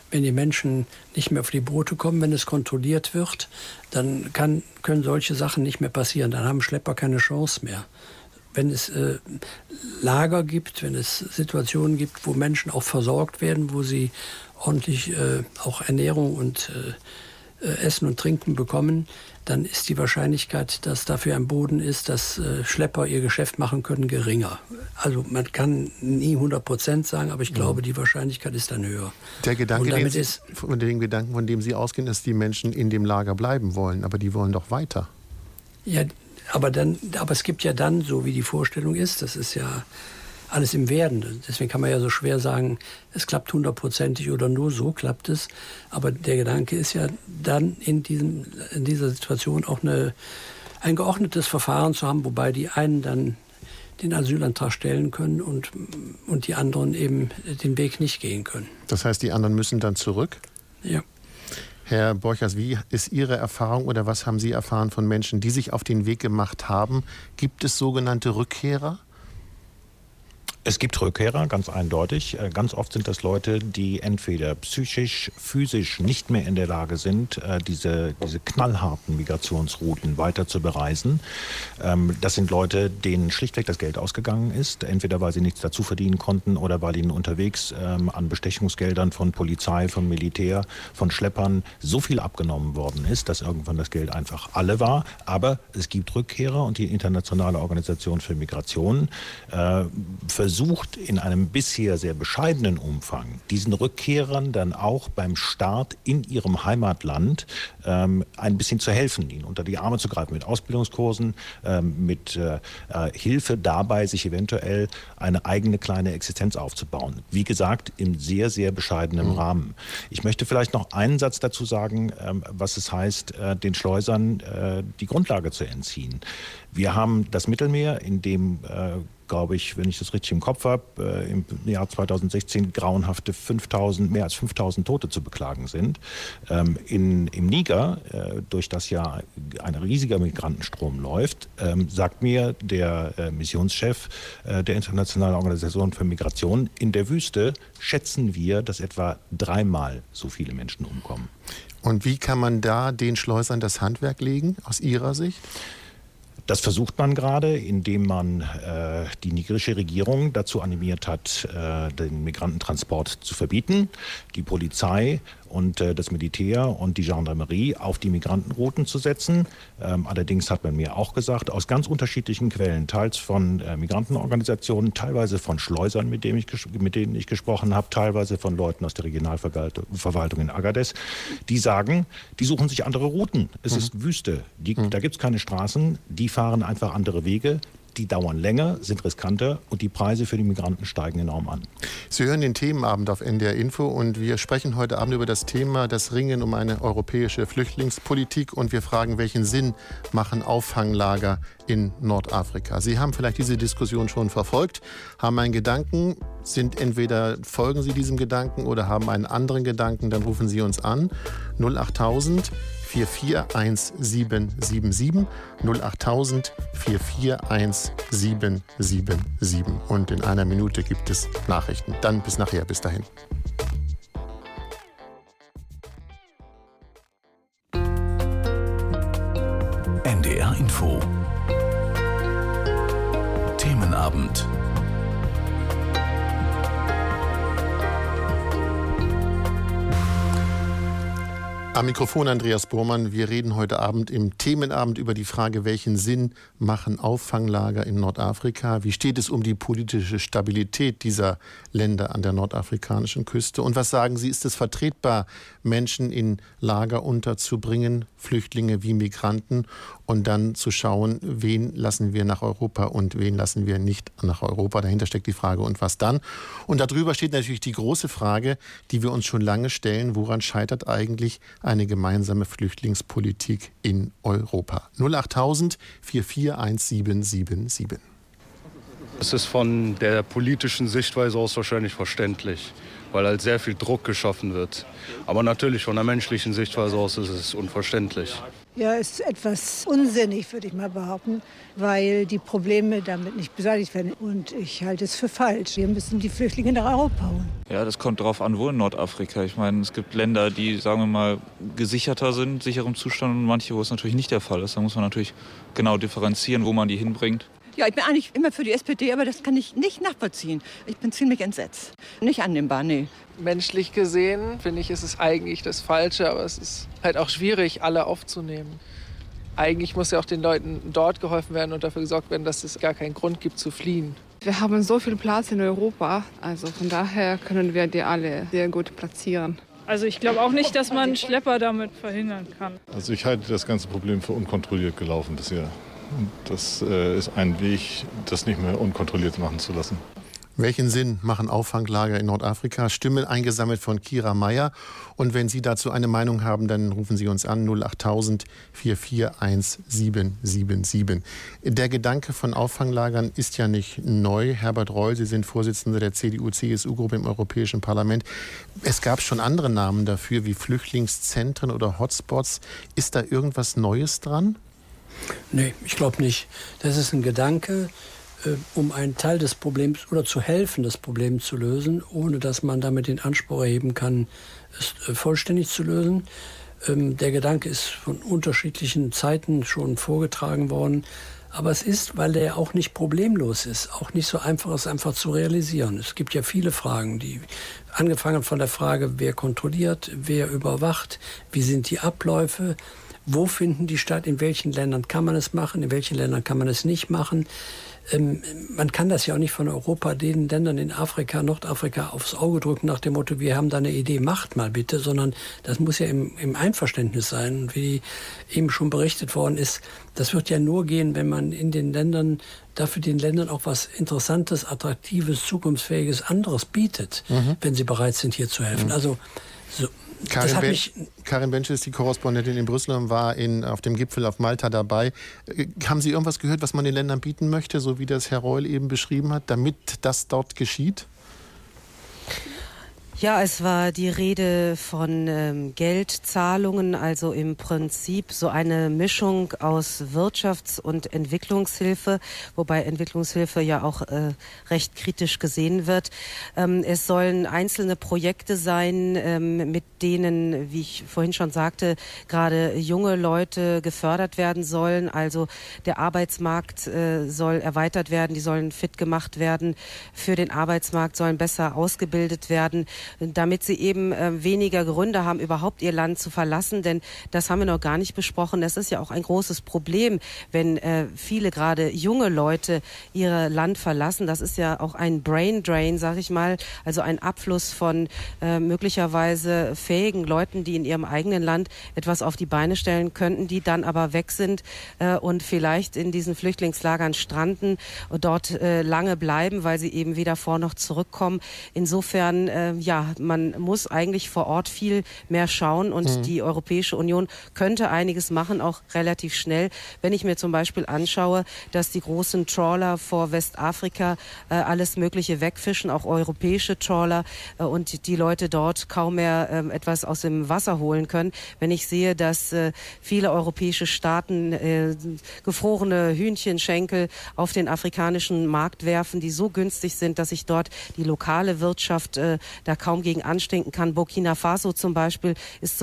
wenn die Menschen nicht mehr auf die Boote kommen, wenn es kontrolliert wird, dann können solche Sachen nicht mehr passieren. Dann haben Schlepper keine Chance mehr. Wenn es Lager gibt, wenn es Situationen gibt, wo Menschen auch versorgt werden, wo sie ordentlich auch Ernährung und Essen und Trinken bekommen, dann ist die Wahrscheinlichkeit, dass dafür ein Boden ist, dass Schlepper ihr Geschäft machen können, geringer. Also man kann nie 100% sagen, aber ich glaube, die Wahrscheinlichkeit ist dann höher. Der Gedanke, von dem Sie ausgehen, ist, die Menschen in dem Lager bleiben wollen, aber die wollen doch weiter. Ja, aber es gibt ja dann, so wie die Vorstellung ist, das ist ja alles im Werden. Deswegen kann man ja so schwer sagen, es klappt 100%ig oder nur so klappt es. Aber der Gedanke ist ja dann in dieser Situation auch ein geordnetes Verfahren zu haben, wobei die einen dann den Asylantrag stellen können und die anderen eben den Weg nicht gehen können. Das heißt, die anderen müssen dann zurück? Ja. Herr Borchers, wie ist Ihre Erfahrung oder was haben Sie erfahren von Menschen, die sich auf den Weg gemacht haben? Gibt es sogenannte Rückkehrer? Es gibt Rückkehrer, ganz eindeutig. Ganz oft sind das Leute, die entweder psychisch, physisch nicht mehr in der Lage sind, diese knallharten Migrationsrouten weiter zu bereisen. Das sind Leute, denen schlichtweg das Geld ausgegangen ist, entweder weil sie nichts dazu verdienen konnten oder weil ihnen unterwegs an Bestechungsgeldern von Polizei, von Militär, von Schleppern so viel abgenommen worden ist, dass irgendwann das Geld einfach alle war. Aber es gibt Rückkehrer und die Internationale Organisation für Migration versucht in einem bisher sehr bescheidenen Umfang, diesen Rückkehrern dann auch beim Start in ihrem Heimatland ein bisschen zu helfen, ihnen unter die Arme zu greifen mit Ausbildungskursen, mit Hilfe dabei, sich eventuell eine eigene kleine Existenz aufzubauen. Wie gesagt, im sehr, sehr bescheidenen Rahmen. Ich möchte vielleicht noch einen Satz dazu sagen, was es heißt, den Schleusern die Grundlage zu entziehen. Wir haben das Mittelmeer, in dem glaube ich, wenn ich das richtig im Kopf habe, im Jahr 2016 grauenhafte mehr als 5.000 Tote zu beklagen sind. Im Niger, durch das ja ein riesiger Migrantenstrom läuft, sagt mir der Missionschef der Internationalen Organisation für Migration, in der Wüste schätzen wir, dass etwa 3-mal so viele Menschen umkommen. Und wie kann man da den Schleusern das Handwerk legen, aus Ihrer Sicht? Das versucht man gerade, indem man die nigerische Regierung dazu animiert hat, den Migrantentransport zu verbieten, die Polizei und das Militär und die Gendarmerie auf die Migrantenrouten zu setzen. Allerdings hat man mir auch gesagt, aus ganz unterschiedlichen Quellen, teils von Migrantenorganisationen, teilweise von Schleusern, mit denen ich gesprochen habe, teilweise von Leuten aus der Regionalverwaltung in Agadez, die sagen, die suchen sich andere Routen. Es ist Wüste, da gibt es keine Straßen, die fahren einfach andere Wege. Die dauern länger, sind riskanter und die Preise für die Migranten steigen enorm an. Sie hören den Themenabend auf NDR Info und wir sprechen heute Abend über das Thema das Ringen um eine europäische Flüchtlingspolitik und wir fragen, welchen Sinn machen Auffanglager in Nordafrika? Sie haben vielleicht diese Diskussion schon verfolgt, haben einen Gedanken, folgen Sie diesem Gedanken oder haben einen anderen Gedanken, dann rufen Sie uns an 08000 441777 08000 441777 und in einer Minute gibt es Nachrichten. Dann bis nachher, bis dahin. NDR Info Themenabend. Am Mikrofon Andreas Bormann. Wir reden heute Abend im Themenabend über die Frage, welchen Sinn machen Auffanglager in Nordafrika? Wie steht es um die politische Stabilität dieser Länder an der nordafrikanischen Küste? Und was sagen Sie, ist es vertretbar, Menschen in Lager unterzubringen, Flüchtlinge wie Migranten, und dann zu schauen, wen lassen wir nach Europa und wen lassen wir nicht nach Europa? Dahinter steckt die Frage, und was dann? Und darüber steht natürlich die große Frage, die wir uns schon lange stellen, woran scheitert eigentlich eine gemeinsame Flüchtlingspolitik in Europa? 08000 441777. Es ist von der politischen Sichtweise aus wahrscheinlich verständlich, weil halt sehr viel Druck geschaffen wird. Aber natürlich von der menschlichen Sichtweise aus ist es unverständlich. Ja, es ist etwas unsinnig, würde ich mal behaupten, weil die Probleme damit nicht beseitigt werden. Und ich halte es für falsch. Wir müssen die Flüchtlinge nach Europa holen. Ja, das kommt darauf an, wo in Nordafrika. Ich meine, es gibt Länder, die, sagen wir mal, gesicherter sind, sicherem Zustand und manche, wo es natürlich nicht der Fall ist. Da muss man natürlich genau differenzieren, wo man die hinbringt. Ja, ich bin eigentlich immer für die SPD, aber das kann ich nicht nachvollziehen. Ich bin ziemlich entsetzt. Nicht annehmbar, nee. Menschlich gesehen, finde ich, ist es eigentlich das Falsche, aber es ist halt auch schwierig, alle aufzunehmen. Eigentlich muss ja auch den Leuten dort geholfen werden und dafür gesorgt werden, dass es gar keinen Grund gibt zu fliehen. Wir haben so viel Platz in Europa, also von daher können wir die alle sehr gut platzieren. Also ich glaube auch nicht, dass man Schlepper damit verhindern kann. Also ich halte das ganze Problem für unkontrolliert gelaufen bisher. Das ist ein Weg, das nicht mehr unkontrolliert machen zu lassen. Welchen Sinn machen Auffanglager in Nordafrika? Stimmen eingesammelt von Kira Meier. Und wenn Sie dazu eine Meinung haben, dann rufen Sie uns an 08000 441 Der Gedanke von Auffanglagern ist ja nicht neu. Herbert Reul, Sie sind Vorsitzender der CDU-CSU-Gruppe im Europäischen Parlament. Es gab schon andere Namen dafür, wie Flüchtlingszentren oder Hotspots. Ist da irgendwas Neues dran? Nee, ich glaube nicht. Das ist ein Gedanke, um einen Teil des Problems oder zu helfen, das Problem zu lösen, ohne dass man damit den Anspruch erheben kann, es vollständig zu lösen. Der Gedanke ist von unterschiedlichen Zeiten schon vorgetragen worden. Aber es ist, weil der auch nicht problemlos ist, auch nicht so einfach ist, einfach zu realisieren. Es gibt ja viele Fragen, die angefangen von der Frage, wer kontrolliert, wer überwacht, wie sind die Abläufe, wo finden die statt, in welchen Ländern kann man es machen, in welchen Ländern kann man es nicht machen. Man kann das ja auch nicht von Europa den Ländern in Afrika, Nordafrika aufs Auge drücken nach dem Motto, wir haben da eine Idee, macht mal bitte, sondern das muss ja im Einverständnis sein. Und wie eben schon berichtet worden ist, das wird ja nur gehen, wenn man in den Ländern, dafür den Ländern auch was Interessantes, Attraktives, Zukunftsfähiges anderes bietet, wenn sie bereit sind, hier zu helfen. Also so. Karin Bentschel ist die Korrespondentin in Brüssel und war auf dem Gipfel auf Malta dabei. Haben Sie irgendwas gehört, was man den Ländern bieten möchte, so wie das Herr Reul eben beschrieben hat, damit das dort geschieht? Ja, es war die Rede von Geldzahlungen, also im Prinzip so eine Mischung aus Wirtschafts- und Entwicklungshilfe, wobei Entwicklungshilfe ja auch recht kritisch gesehen wird. Es sollen einzelne Projekte sein, mit denen, wie ich vorhin schon sagte, gerade junge Leute gefördert werden sollen. Also der Arbeitsmarkt soll erweitert werden, die sollen fit gemacht werden für den Arbeitsmarkt, sollen besser ausgebildet werden, damit sie eben weniger Gründe haben, überhaupt ihr Land zu verlassen. Denn das haben wir noch gar nicht besprochen. Das ist ja auch ein großes Problem, wenn viele, gerade junge Leute, ihr Land verlassen. Das ist ja auch ein Brain Drain, sag ich mal, also ein Abfluss von möglicherweise fähigen Leuten, die in ihrem eigenen Land etwas auf die Beine stellen könnten, die dann aber weg sind und vielleicht in diesen Flüchtlingslagern stranden und dort lange bleiben, weil sie eben weder vor noch zurückkommen. Insofern, man muss eigentlich vor Ort viel mehr schauen und die Europäische Union könnte einiges machen, auch relativ schnell. Wenn ich mir zum Beispiel anschaue, dass die großen Trawler vor Westafrika alles Mögliche wegfischen, auch europäische Trawler, und die Leute dort kaum mehr etwas aus dem Wasser holen können. Wenn ich sehe, dass viele europäische Staaten gefrorene Hühnchenschenkel auf den afrikanischen Markt werfen, die so günstig sind, dass sich dort die lokale Wirtschaft da kaum gegen anstinken kann. Burkina Faso zum Beispiel ist zu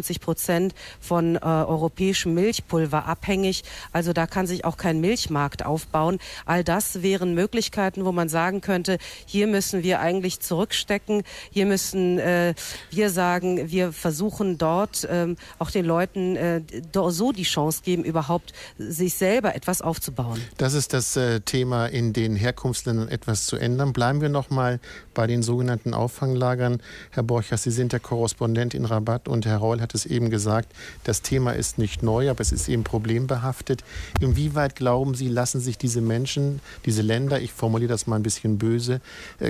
95% von europäischem Milchpulver abhängig. Also da kann sich auch kein Milchmarkt aufbauen. All das wären Möglichkeiten, wo man sagen könnte, hier müssen wir eigentlich zurückstecken. Hier müssen wir sagen, wir versuchen dort auch den Leuten so die Chance geben, überhaupt sich selber etwas aufzubauen. Das ist das Thema, in den Herkunftsländern etwas zu ändern. Bleiben wir noch mal bei den sogenannten Auffanglagern. Herr Borchers, Sie sind der Korrespondent in Rabat und Herr Reul hat es eben gesagt, das Thema ist nicht neu, aber es ist eben problembehaftet. Inwieweit glauben Sie, lassen sich diese Menschen, diese Länder, ich formuliere das mal ein bisschen böse,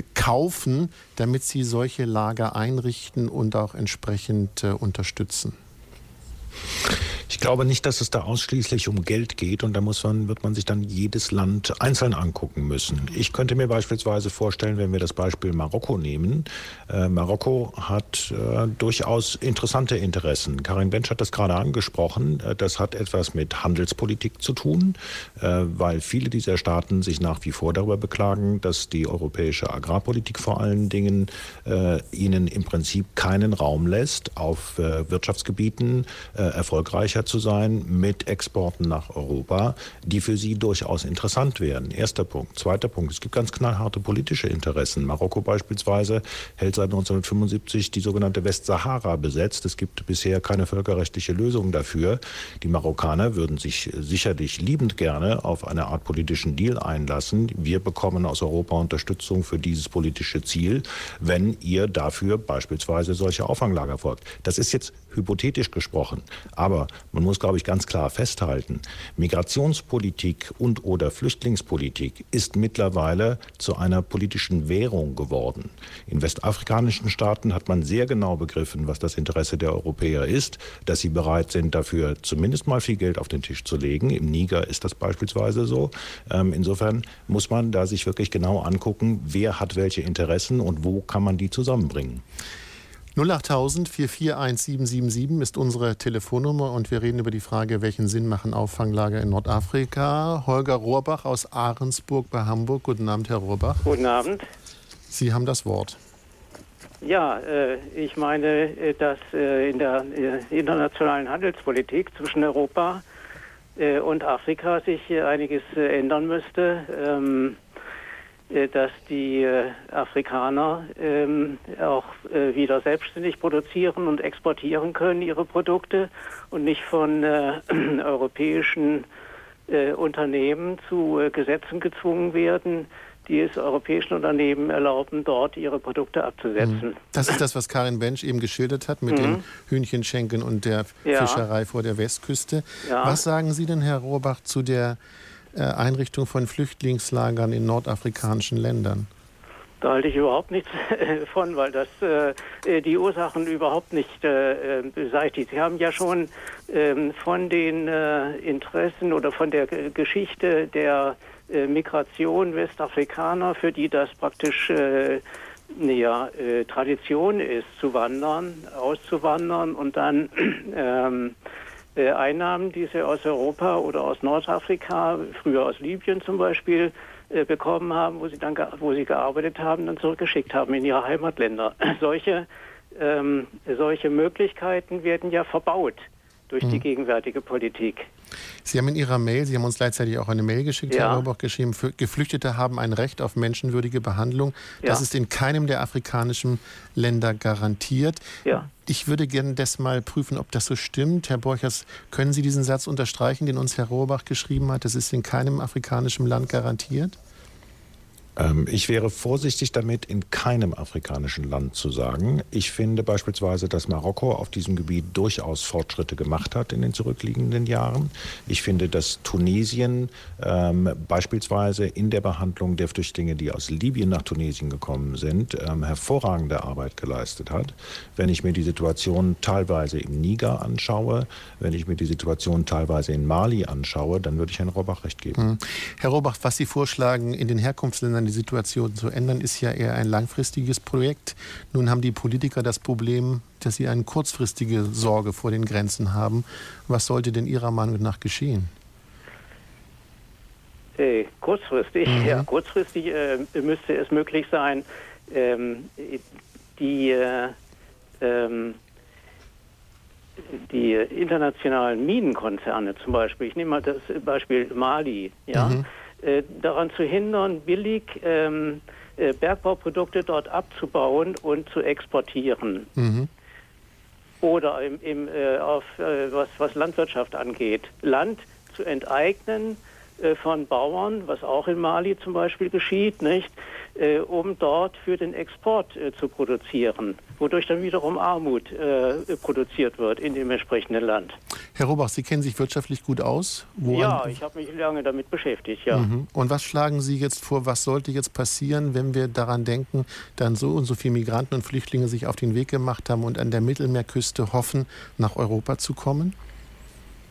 kaufen, damit sie solche Lager einrichten und auch entsprechend unterstützen? Ich glaube nicht, dass es da ausschließlich um Geld geht und da wird man sich dann jedes Land einzeln angucken müssen. Ich könnte mir beispielsweise vorstellen, wenn wir das Beispiel Marokko nehmen, Marokko hat durchaus interessante Interessen. Karin Bentsch hat das gerade angesprochen. Das hat etwas mit Handelspolitik zu tun, weil viele dieser Staaten sich nach wie vor darüber beklagen, dass die europäische Agrarpolitik vor allen Dingen ihnen im Prinzip keinen Raum lässt, auf Wirtschaftsgebieten erfolgreicher zu sein mit Exporten nach Europa, die für sie durchaus interessant wären. Erster Punkt. Zweiter Punkt. Es gibt ganz knallharte politische Interessen. Marokko beispielsweise hält seit 1975 die sogenannte Westsahara besetzt. Es gibt bisher keine völkerrechtliche Lösung dafür. Die Marokkaner würden sich sicherlich liebend gerne auf eine Art politischen Deal einlassen. Wir bekommen aus Europa Unterstützung für dieses politische Ziel, wenn ihr dafür beispielsweise solche Auffanglager folgt. Das ist jetzt hypothetisch gesprochen. Aber man muss, glaube ich, ganz klar festhalten, Migrationspolitik und oder Flüchtlingspolitik ist mittlerweile zu einer politischen Währung geworden. In westafrikanischen Staaten hat man sehr genau begriffen, was das Interesse der Europäer ist, dass sie bereit sind, dafür zumindest mal viel Geld auf den Tisch zu legen. Im Niger ist das beispielsweise so. Insofern muss man da sich wirklich genau angucken, wer hat welche Interessen und wo kann man die zusammenbringen. 08000 441777 ist unsere Telefonnummer und wir reden über die Frage, welchen Sinn machen Auffanglager in Nordafrika. Holger Rohrbach aus Ahrensburg bei Hamburg. Guten Abend, Herr Rohrbach. Guten Abend. Sie haben das Wort. Ja, ich meine, dass in der internationalen Handelspolitik zwischen Europa und Afrika sich einiges ändern müsste. Dass die Afrikaner auch wieder selbstständig produzieren und exportieren können, ihre Produkte, und nicht von europäischen Unternehmen zu Gesetzen gezwungen werden, die es europäischen Unternehmen erlauben, dort ihre Produkte abzusetzen. Das ist das, was Karin Bentsch eben geschildert hat mit den Hühnchenschenken und der Fischerei vor der Westküste. Ja. Was sagen Sie denn, Herr Rohrbach, zu der Einrichtung von Flüchtlingslagern in nordafrikanischen Ländern? Da halte ich überhaupt nichts von, weil das die Ursachen überhaupt nicht beseitigt. Sie haben ja schon von den Interessen oder von der Geschichte der Migration Westafrikaner, für die das praktisch Tradition ist, auszuwandern und dann Einnahmen, die sie aus Europa oder aus Nordafrika, früher aus Libyen zum Beispiel, bekommen haben, wo sie gearbeitet haben, dann zurückgeschickt haben in ihre Heimatländer. Solche Möglichkeiten werden ja verbaut durch die gegenwärtige Politik. Sie haben in Ihrer Mail, Sie haben uns gleichzeitig auch eine Mail geschickt, Herr Rohrbach, geschrieben, Geflüchtete haben ein Recht auf menschenwürdige Behandlung. Das ist in keinem der afrikanischen Länder garantiert. Ja. Ich würde gerne das mal prüfen, ob das so stimmt. Herr Borchers, können Sie diesen Satz unterstreichen, den uns Herr Rohrbach geschrieben hat? Das ist in keinem afrikanischen Land garantiert? Ich wäre vorsichtig damit, in keinem afrikanischen Land zu sagen. Ich finde beispielsweise, dass Marokko auf diesem Gebiet durchaus Fortschritte gemacht hat in den zurückliegenden Jahren. Ich finde, dass Tunesien beispielsweise in der Behandlung der Flüchtlinge, die aus Libyen nach Tunesien gekommen sind, hervorragende Arbeit geleistet hat. Wenn ich mir die Situation teilweise im Niger anschaue, wenn ich mir die Situation teilweise in Mali anschaue, dann würde ich Herrn Rohrbach recht geben. Herr Rohrbach, was Sie vorschlagen, in den Herkunftsländern die Situation zu ändern, ist ja eher ein langfristiges Projekt. Nun haben die Politiker das Problem, dass sie eine kurzfristige Sorge vor den Grenzen haben. Was sollte denn Ihrer Meinung nach geschehen? Kurzfristig? Ja, kurzfristig müsste es möglich sein, die internationalen Minenkonzerne zum Beispiel, ich nehme mal das Beispiel Mali, daran zu hindern, billig Bergbauprodukte dort abzubauen und zu exportieren. Oder was Landwirtschaft angeht, Land zu enteignen von Bauern, was auch in Mali zum Beispiel geschieht, nicht, um dort für den Export zu produzieren, wodurch dann wiederum Armut produziert wird in dem entsprechenden Land. Herr Rohrbach, Sie kennen sich wirtschaftlich gut aus. Ja, ich habe mich lange damit beschäftigt, ja. Und was schlagen Sie jetzt vor, was sollte jetzt passieren, wenn wir daran denken, dann so und so viele Migranten und Flüchtlinge sich auf den Weg gemacht haben und an der Mittelmeerküste hoffen, nach Europa zu kommen?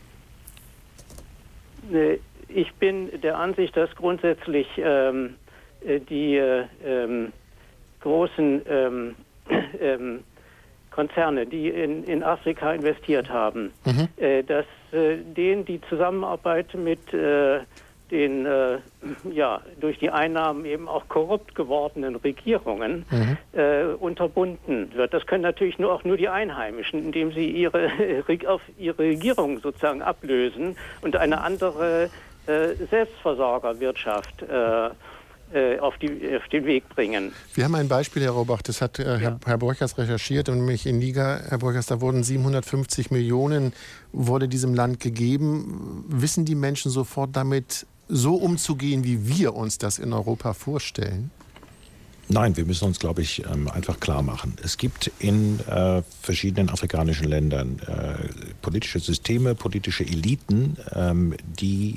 Ich bin der Ansicht, dass grundsätzlich die großen Konzerne, die in Afrika investiert haben, dass denen die Zusammenarbeit mit den durch die Einnahmen eben auch korrupt gewordenen Regierungen unterbunden wird. Das können natürlich auch nur die Einheimischen, indem sie ihre Regierung sozusagen ablösen und eine andere Selbstversorgerwirtschaft auf den Weg bringen. Wir haben ein Beispiel, Herr Robach, das hat Herr Borchers recherchiert, und nämlich in Niger, Herr Borchers, da wurden 750 Millionen wurde diesem Land gegeben. Wissen die Menschen sofort damit so umzugehen, wie wir uns das in Europa vorstellen? Nein, wir müssen uns, glaube ich, einfach klar machen. Es gibt in verschiedenen afrikanischen Ländern politische Systeme, politische Eliten, die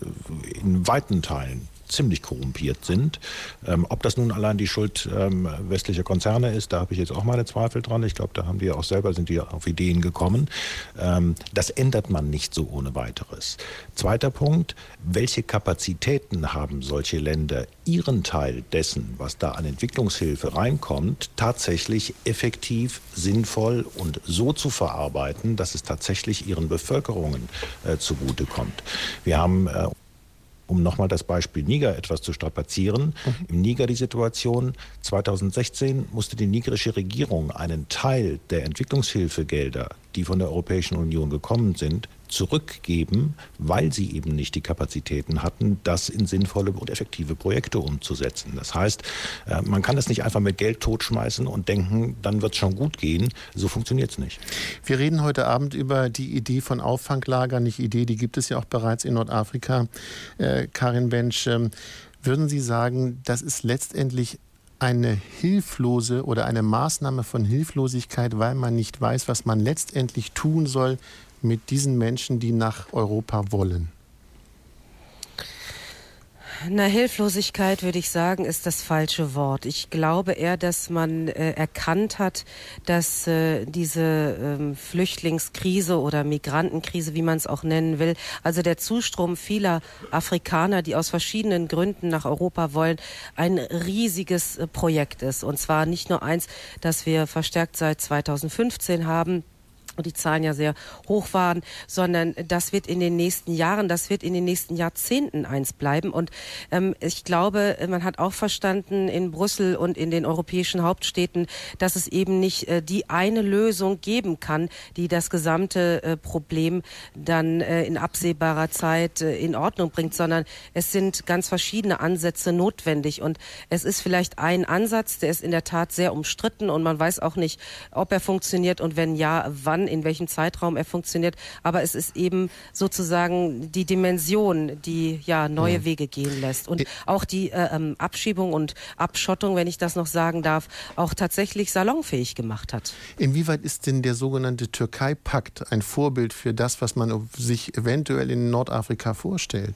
in weiten Teilen ziemlich korrumpiert sind. Ob das nun allein die Schuld westlicher Konzerne ist, da habe ich jetzt auch meine Zweifel dran. Ich glaube, da haben die auch selber, sind die auf Ideen gekommen. Das ändert man nicht so ohne weiteres. Zweiter Punkt, welche Kapazitäten haben solche Länder, ihren Teil dessen, was da an Entwicklungshilfe reinkommt, tatsächlich effektiv, sinnvoll und so zu verarbeiten, dass es tatsächlich ihren Bevölkerungen zugutekommt. Wir haben um nochmal das Beispiel Niger etwas zu strapazieren. Im Niger die Situation, 2016 musste die nigerische Regierung einen Teil der Entwicklungshilfegelder, die von der Europäischen Union gekommen sind, zurückgeben, weil sie eben nicht die Kapazitäten hatten, das in sinnvolle und effektive Projekte umzusetzen. Das heißt, man kann das nicht einfach mit Geld totschmeißen und denken, dann wird es schon gut gehen. So funktioniert es nicht. Wir reden heute Abend über die Idee von Auffanglagern. Die Idee, die gibt es ja auch bereits in Nordafrika. Karin Bentsch, würden Sie sagen, das ist letztendlich eine hilflose oder eine Maßnahme von Hilflosigkeit, weil man nicht weiß, was man letztendlich tun soll mit diesen Menschen, die nach Europa wollen? Na, Hilflosigkeit, würde ich sagen, ist das falsche Wort. Ich glaube eher, dass man erkannt hat, dass diese Flüchtlingskrise oder Migrantenkrise, wie man es auch nennen will, also der Zustrom vieler Afrikaner, die aus verschiedenen Gründen nach Europa wollen, ein riesiges Projekt ist. Und zwar nicht nur eins, das wir verstärkt seit 2015 haben, und die Zahlen ja sehr hoch waren, sondern das wird in den nächsten Jahren, das wird in den nächsten Jahrzehnten eins bleiben. Und ich glaube, man hat auch verstanden in Brüssel und in den europäischen Hauptstädten, dass es eben nicht die eine Lösung geben kann, die das gesamte Problem dann in absehbarer Zeit in Ordnung bringt, sondern es sind ganz verschiedene Ansätze notwendig. Und es ist vielleicht ein Ansatz, der ist in der Tat sehr umstritten und man weiß auch nicht, ob er funktioniert und wenn ja, wann, in welchem Zeitraum er funktioniert. Aber es ist eben sozusagen die Dimension, die ja neue Wege gehen lässt. Und auch die Abschiebung und Abschottung, wenn ich das noch sagen darf, auch tatsächlich salonfähig gemacht hat. Inwieweit ist denn der sogenannte Türkei-Pakt ein Vorbild für das, was man sich eventuell in Nordafrika vorstellt?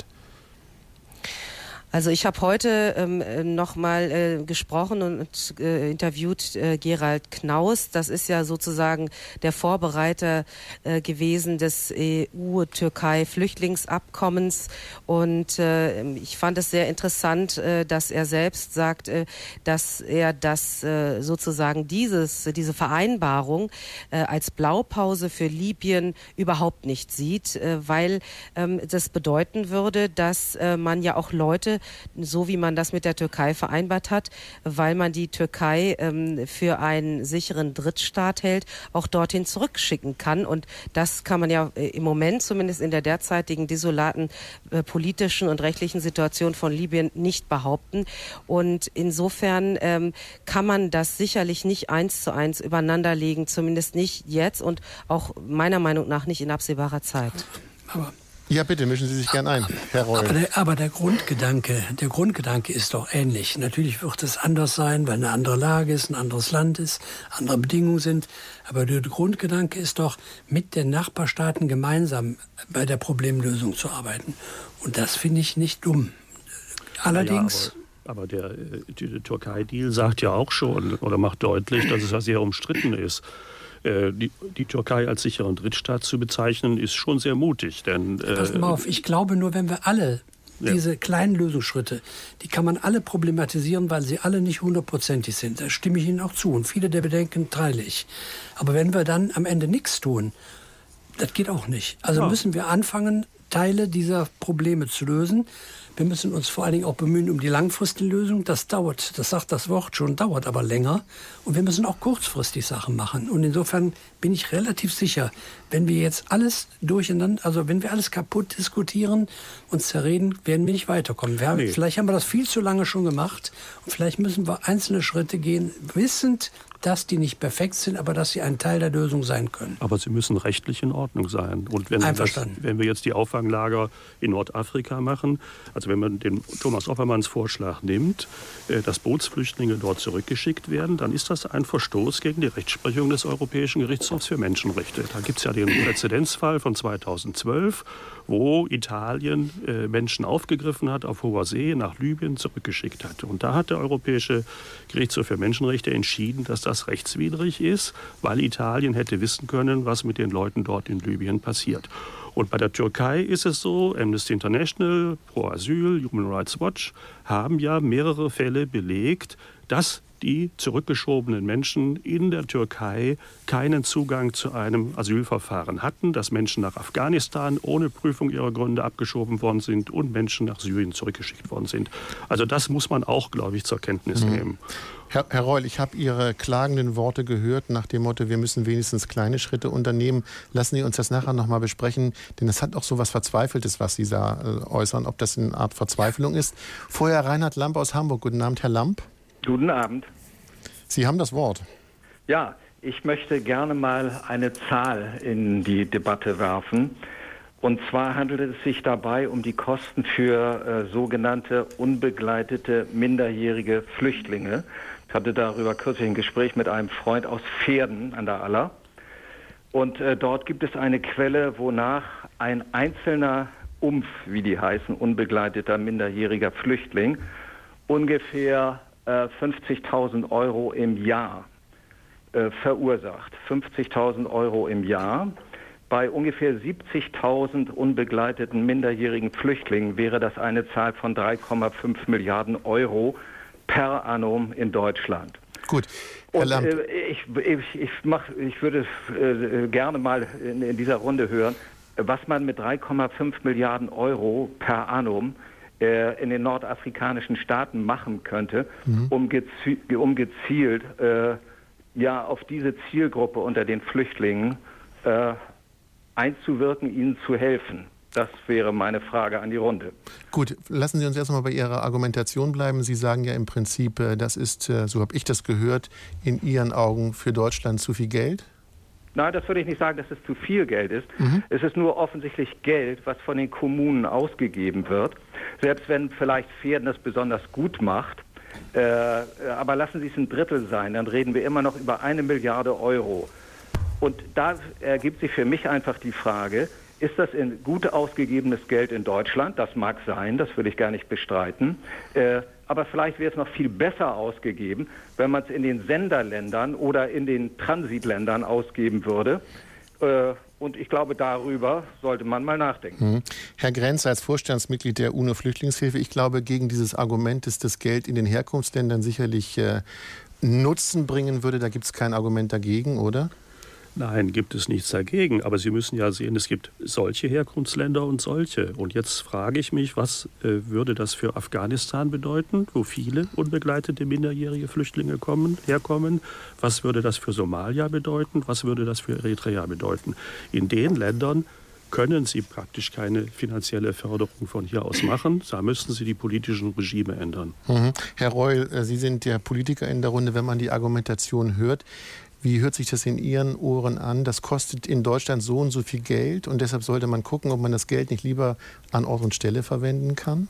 Also ich habe heute nochmal gesprochen und interviewt Gerald Knaus. Das ist ja sozusagen der Vorbereiter gewesen des EU-Türkei-Flüchtlingsabkommens. Und ich fand es sehr interessant, dass er selbst sagt, dass er das sozusagen diese Vereinbarung als Blaupause für Libyen überhaupt nicht sieht, weil das bedeuten würde, dass man ja auch Leute, so wie man das mit der Türkei vereinbart hat, weil man die Türkei für einen sicheren Drittstaat hält, auch dorthin zurückschicken kann. Und das kann man ja im Moment, zumindest in der derzeitigen desolaten politischen und rechtlichen Situation von Libyen, nicht behaupten. Und insofern kann man das sicherlich nicht 1:1 übereinanderlegen, zumindest nicht jetzt und auch meiner Meinung nach nicht in absehbarer Zeit. Ja, bitte, mischen Sie sich gern ein, Herr Reul. Aber der Grundgedanke ist doch ähnlich. Natürlich wird es anders sein, weil eine andere Lage ist, ein anderes Land ist, andere Bedingungen sind. Aber der Grundgedanke ist doch, mit den Nachbarstaaten gemeinsam bei der Problemlösung zu arbeiten. Und das finde ich nicht dumm. Allerdings... Aber der Türkei-Deal sagt ja auch schon oder macht deutlich, dass es ja sehr umstritten ist. Die Türkei als sicheren Drittstaat zu bezeichnen, ist schon sehr mutig. Denn, pass mal auf, ich glaube nur, wenn wir alle diese kleinen Lösungsschritte, die kann man alle problematisieren, weil sie alle nicht 100%ig sind. Da stimme ich Ihnen auch zu. Und viele der Bedenken teile ich. Aber wenn wir dann am Ende nichts tun, das geht auch nicht. Also müssen wir anfangen, Teile dieser Probleme zu lösen. Wir müssen uns vor allen Dingen auch bemühen um die langfristige Lösung. Das dauert, das sagt das Wort schon, dauert aber länger. Und wir müssen auch kurzfristig Sachen machen. Und insofern bin ich relativ sicher, wenn wir jetzt alles durcheinander, also wenn wir alles kaputt diskutieren und zerreden, werden wir nicht weiterkommen. Vielleicht haben wir das viel zu lange schon gemacht. Und vielleicht müssen wir einzelne Schritte gehen, wissend, dass die nicht perfekt sind, aber dass sie ein Teil der Lösung sein können. Aber sie müssen rechtlich in Ordnung sein. Und wenn wir jetzt die Auffanglager in Nordafrika machen, also wenn man den Thomas Oppermanns Vorschlag nimmt, dass Bootsflüchtlinge dort zurückgeschickt werden, dann ist das ein Verstoß gegen die Rechtsprechung des Europäischen Gerichtshofs für Menschenrechte. Da gibt es ja den Präzedenzfall von 2012, wo Italien Menschen aufgegriffen hat, auf hoher See nach Libyen zurückgeschickt hat. Und da hat der Europäische Gerichtshof für Menschenrechte entschieden, dass das rechtswidrig ist, weil Italien hätte wissen können, was mit den Leuten dort in Libyen passiert. Und bei der Türkei ist es so, Amnesty International, Pro Asyl, Human Rights Watch haben ja mehrere Fälle belegt, dass die zurückgeschobenen Menschen in der Türkei keinen Zugang zu einem Asylverfahren hatten, dass Menschen nach Afghanistan ohne Prüfung ihrer Gründe abgeschoben worden sind und Menschen nach Syrien zurückgeschickt worden sind. Also das muss man auch, glaube ich, zur Kenntnis nehmen. Herr Reul, ich habe Ihre klagenden Worte gehört nach dem Motto, wir müssen wenigstens kleine Schritte unternehmen. Lassen Sie uns das nachher noch mal besprechen, denn es hat auch so was Verzweifeltes, was Sie da äußern, ob das eine Art Verzweiflung ist. Vorher Reinhard Lamp aus Hamburg. Guten Abend, Herr Lamp. Guten Abend. Sie haben das Wort. Ja, ich möchte gerne mal eine Zahl in die Debatte werfen. Und zwar handelt es sich dabei um die Kosten für sogenannte unbegleitete minderjährige Flüchtlinge. Ich hatte darüber kürzlich ein Gespräch mit einem Freund aus Verden an der Aller. Und dort gibt es eine Quelle, wonach ein einzelner wie die heißen, unbegleiteter minderjähriger Flüchtling ungefähr 50.000 Euro im Jahr verursacht. 50.000 Euro im Jahr. Bei ungefähr 70.000 unbegleiteten minderjährigen Flüchtlingen wäre das eine Zahl von 3,5 Milliarden Euro per annum in Deutschland. Gut, Herr Lamp. Ich würde gerne mal in dieser Runde hören, was man mit 3,5 Milliarden Euro per annum in den nordafrikanischen Staaten machen könnte, um gezielt auf diese Zielgruppe unter den Flüchtlingen einzuwirken, ihnen zu helfen. Das wäre meine Frage an die Runde. Gut, lassen Sie uns erstmal bei Ihrer Argumentation bleiben. Sie sagen ja im Prinzip, das ist, so habe ich das gehört, in Ihren Augen für Deutschland zu viel Geld? Nein, das würde ich nicht sagen, dass es zu viel Geld ist. Es ist nur offensichtlich Geld, was von den Kommunen ausgegeben wird. Selbst wenn vielleicht Verden das besonders gut macht. Aber lassen Sie es ein Drittel sein, dann reden wir immer noch über 1 Milliarde Euro. Und da ergibt sich für mich einfach die Frage, ist das in gut ausgegebenes Geld in Deutschland? Das mag sein, das will ich gar nicht bestreiten. Aber vielleicht wäre es noch viel besser ausgegeben, wenn man es in den Senderländern oder in den Transitländern ausgeben würde. Und ich glaube, darüber sollte man mal nachdenken. Herr Grenz, als Vorstandsmitglied der UNO-Flüchtlingshilfe, ich glaube, gegen dieses Argument, dass das Geld in den Herkunftsländern sicherlich Nutzen bringen würde, da gibt es kein Argument dagegen, oder? Nein, gibt es nichts dagegen. Aber Sie müssen ja sehen, es gibt solche Herkunftsländer und solche. Und jetzt frage ich mich, was würde das für Afghanistan bedeuten, wo viele unbegleitete minderjährige Flüchtlinge herkommen? Was würde das für Somalia bedeuten? Was würde das für Eritrea bedeuten? In den Ländern können Sie praktisch keine finanzielle Förderung von hier aus machen. Da müssten Sie die politischen Regime ändern. Herr Reul, Sie sind der Politiker in der Runde. Wenn man die Argumentation hört, wie hört sich das in Ihren Ohren an? Das kostet in Deutschland so und so viel Geld und deshalb sollte man gucken, ob man das Geld nicht lieber an Ort und Stelle verwenden kann?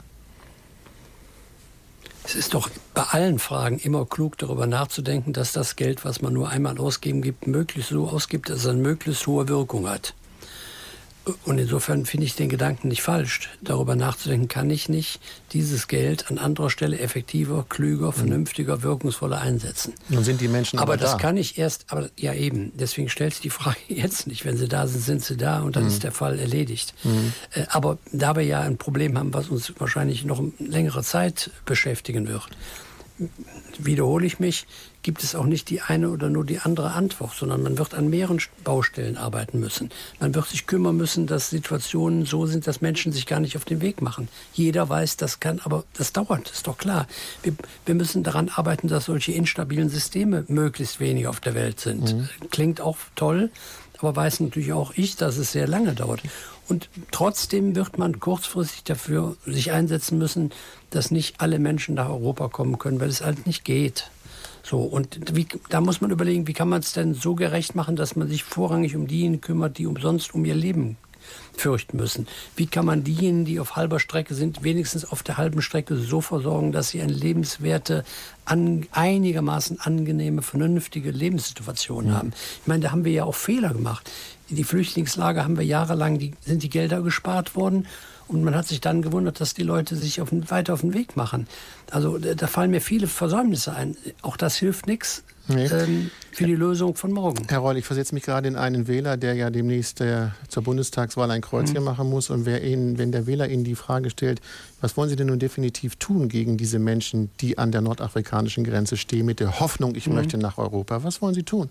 Es ist doch bei allen Fragen immer klug, darüber nachzudenken, dass das Geld, was man nur einmal ausgeben gibt, möglichst so ausgibt, dass es eine möglichst hohe Wirkung hat. Und insofern finde ich den Gedanken nicht falsch. Darüber nachzudenken, kann ich nicht dieses Geld an anderer Stelle effektiver, klüger, vernünftiger, wirkungsvoller einsetzen. Nun sind die Menschen aber das da. Kann ich erst, aber ja eben, deswegen stellt sich die Frage jetzt nicht. Wenn sie da sind, sind sie da und dann ist der Fall erledigt. Aber da wir ja ein Problem haben, was uns wahrscheinlich noch längere Zeit beschäftigen wird, wiederhole ich mich, gibt es auch nicht die eine oder nur die andere Antwort, sondern man wird an mehreren Baustellen arbeiten müssen. Man wird sich kümmern müssen, dass Situationen so sind, dass Menschen sich gar nicht auf den Weg machen. Jeder weiß, das kann, aber das dauert, ist doch klar. Wir müssen daran arbeiten, dass solche instabilen Systeme möglichst wenig auf der Welt sind. Klingt auch toll, aber weiß natürlich auch ich, dass es sehr lange dauert. Und trotzdem wird man kurzfristig dafür sich einsetzen müssen, dass nicht alle Menschen nach Europa kommen können, weil es halt nicht geht. So, und da muss man überlegen, wie kann man es denn so gerecht machen, dass man sich vorrangig um diejenigen kümmert, die umsonst um ihr Leben fürchten müssen. Wie kann man diejenigen, die auf halber Strecke sind, wenigstens auf der halben Strecke so versorgen, dass sie eine lebenswerte, einigermaßen angenehme, vernünftige Lebenssituation haben. Ich meine, da haben wir ja auch Fehler gemacht. In die Flüchtlingslager haben wir jahrelang, sind die Gelder gespart worden. Und man hat sich dann gewundert, dass die Leute sich weiter auf den Weg machen. Also da fallen mir viele Versäumnisse ein. Auch das hilft nichts für die Lösung von morgen. Herr Reul, ich versetze mich gerade in einen Wähler, der ja demnächst zur Bundestagswahl ein Kreuzchen machen muss. Und wenn der Wähler Ihnen die Frage stellt, was wollen Sie denn nun definitiv tun gegen diese Menschen, die an der nordafrikanischen Grenze stehen, mit der Hoffnung, ich möchte nach Europa. Was wollen Sie tun?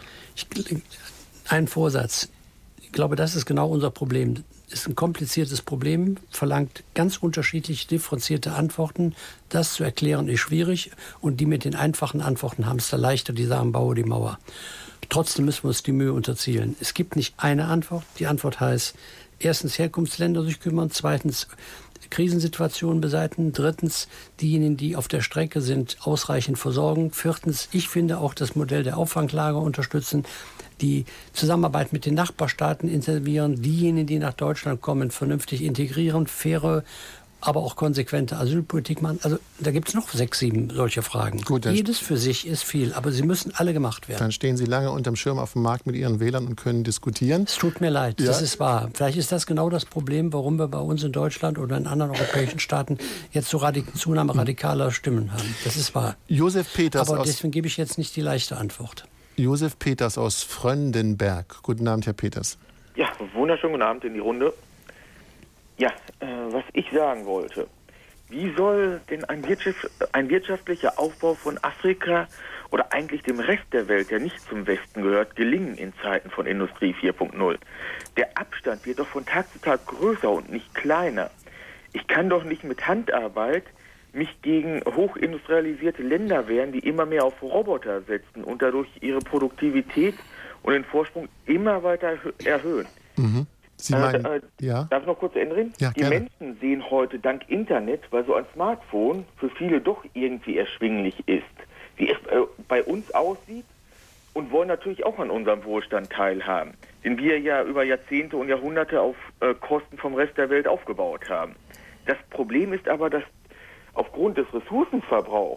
Ein Vorsatz. Ich glaube, das ist genau unser Problem. Ist ein kompliziertes Problem, verlangt ganz unterschiedlich differenzierte Antworten. Das zu erklären ist schwierig und die mit den einfachen Antworten haben es da leichter, die sagen, baue die Mauer. Trotzdem müssen wir uns die Mühe unterzielen. Es gibt nicht eine Antwort. Die Antwort heißt, erstens Herkunftsländer sich kümmern, zweitens Krisensituationen beseitigen, drittens diejenigen, die auf der Strecke sind, ausreichend versorgen, viertens, ich finde auch das Modell der Auffanglager unterstützen, die Zusammenarbeit mit den Nachbarstaaten intensivieren, diejenigen, die nach Deutschland kommen, vernünftig integrieren, faire, aber auch konsequente Asylpolitik machen. Also da gibt es noch 6, 7 solche Fragen. Gut, jedes für sich ist viel, aber sie müssen alle gemacht werden. Dann stehen Sie lange unterm Schirm auf dem Markt mit Ihren Wählern und können diskutieren. Es tut mir leid, das ist wahr. Vielleicht ist das genau das Problem, warum wir bei uns in Deutschland oder in anderen europäischen Staaten jetzt so Zunahme radikaler Stimmen haben. Das ist wahr. Josef Peters aber deswegen gebe ich jetzt nicht die leichte Antwort. Josef Peters aus Fröndenberg. Guten Abend, Herr Peters. Ja, wunderschönen guten Abend in die Runde. Ja, was ich sagen wollte. Wie soll denn ein wirtschaftlicher Aufbau von Afrika oder eigentlich dem Rest der Welt, der nicht zum Westen gehört, gelingen in Zeiten von Industrie 4.0? Der Abstand wird doch von Tag zu Tag größer und nicht kleiner. Ich kann doch nicht mit Handarbeit mich gegen hochindustrialisierte Länder wehren, die immer mehr auf Roboter setzen und dadurch ihre Produktivität und den Vorsprung immer weiter erhöhen. Mhm. Sie meinen, ja? Darf ich noch kurz ändern? Ja, die gerne. Menschen sehen heute dank Internet, weil so ein Smartphone für viele doch irgendwie erschwinglich ist, wie es bei uns aussieht und wollen natürlich auch an unserem Wohlstand teilhaben, den wir ja über Jahrzehnte und Jahrhunderte auf Kosten vom Rest der Welt aufgebaut haben. Das Problem ist aber, dass aufgrund des Ressourcenverbrauchs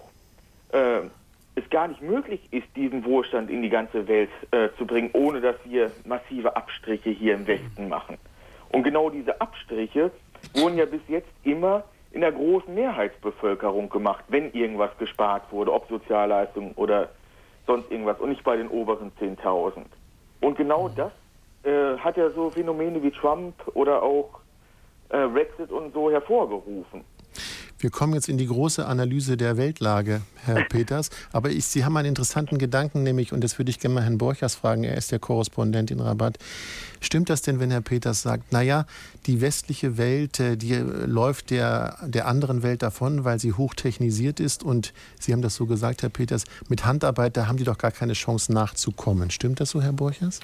es gar nicht möglich ist, diesen Wohlstand in die ganze Welt zu bringen, ohne dass wir massive Abstriche hier im Westen machen. Und genau diese Abstriche wurden ja bis jetzt immer in der großen Mehrheitsbevölkerung gemacht, wenn irgendwas gespart wurde, ob Sozialleistungen oder sonst irgendwas, und nicht bei den oberen 10.000. Und genau das hat ja so Phänomene wie Trump oder auch Brexit und so hervorgerufen. Wir kommen jetzt in die große Analyse der Weltlage, Herr Peters. Aber Sie haben einen interessanten Gedanken, nämlich, und das würde ich gerne mal Herrn Borchers fragen, er ist der Korrespondent in Rabat. Stimmt das denn, wenn Herr Peters sagt, naja, die westliche Welt, die läuft der anderen Welt davon, weil sie hochtechnisiert ist, und Sie haben das so gesagt, Herr Peters, mit Handarbeit, da haben die doch gar keine Chance nachzukommen. Stimmt das so, Herr Borchers?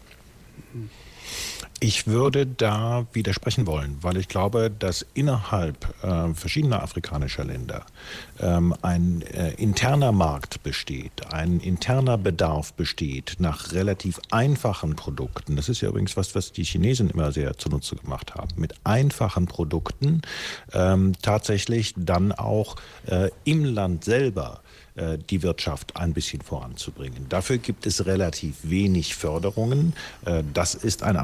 Ich würde da widersprechen wollen, weil ich glaube, dass innerhalb verschiedener afrikanischer Länder ein interner Markt besteht, ein interner Bedarf besteht nach relativ einfachen Produkten. Das ist ja übrigens was die Chinesen immer sehr zunutze gemacht haben. Mit einfachen Produkten tatsächlich dann auch im Land selber die Wirtschaft ein bisschen voranzubringen. Dafür gibt es relativ wenig Förderungen. Das ist ein Ansatzpunkt,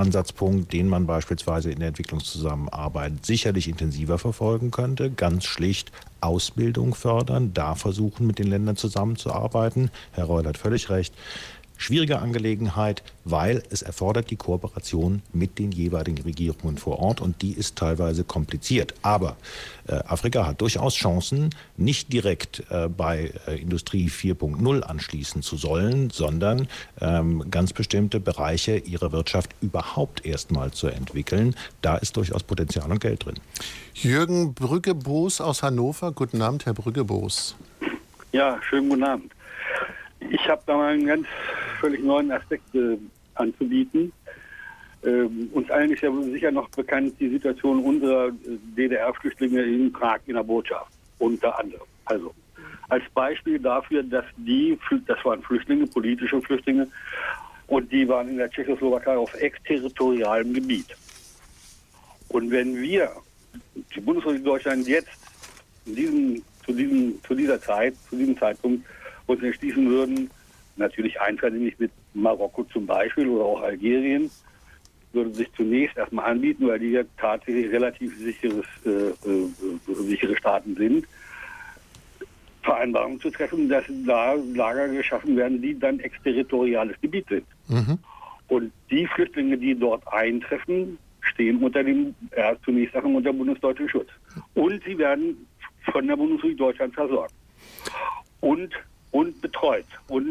Schwerpunkt, den man beispielsweise in der Entwicklungszusammenarbeit sicherlich intensiver verfolgen könnte. Ganz schlicht Ausbildung fördern, da versuchen, mit den Ländern zusammenzuarbeiten. Herr Reul hat völlig recht. Schwierige Angelegenheit, weil es erfordert die Kooperation mit den jeweiligen Regierungen vor Ort und die ist teilweise kompliziert. Aber Afrika hat durchaus Chancen, nicht direkt bei Industrie 4.0 anschließen zu sollen, sondern ganz bestimmte Bereiche ihrer Wirtschaft überhaupt erstmal zu entwickeln. Da ist durchaus Potenzial und Geld drin. Jürgen Brügge-Boos aus Hannover. Guten Abend, Herr Brügge-Boos. Ja, schönen guten Abend. Ich habe da mal einen ganz völlig neuen Aspekt anzubieten. Uns allen ist ja sicher noch bekannt die Situation unserer DDR-Flüchtlinge in Prag in der Botschaft, unter anderem. Also als Beispiel dafür, dass das waren Flüchtlinge, politische Flüchtlinge, und die waren in der Tschechoslowakei auf exterritorialem Gebiet. Und wenn wir, die Bundesrepublik Deutschland jetzt zu diesem Zeitpunkt uns entschließen würden, natürlich einvernehmlich mit Marokko zum Beispiel oder auch Algerien, würde sich zunächst erstmal anbieten, weil die ja tatsächlich relativ sichere Staaten sind, Vereinbarungen zu treffen, dass da Lager geschaffen werden, die dann exterritoriales Gebiet sind. Mhm. Und die Flüchtlinge, die dort eintreffen, stehen zunächst einmal unter bundesdeutschem Schutz. Und sie werden von der Bundesrepublik Deutschland versorgt. Und betreut. Und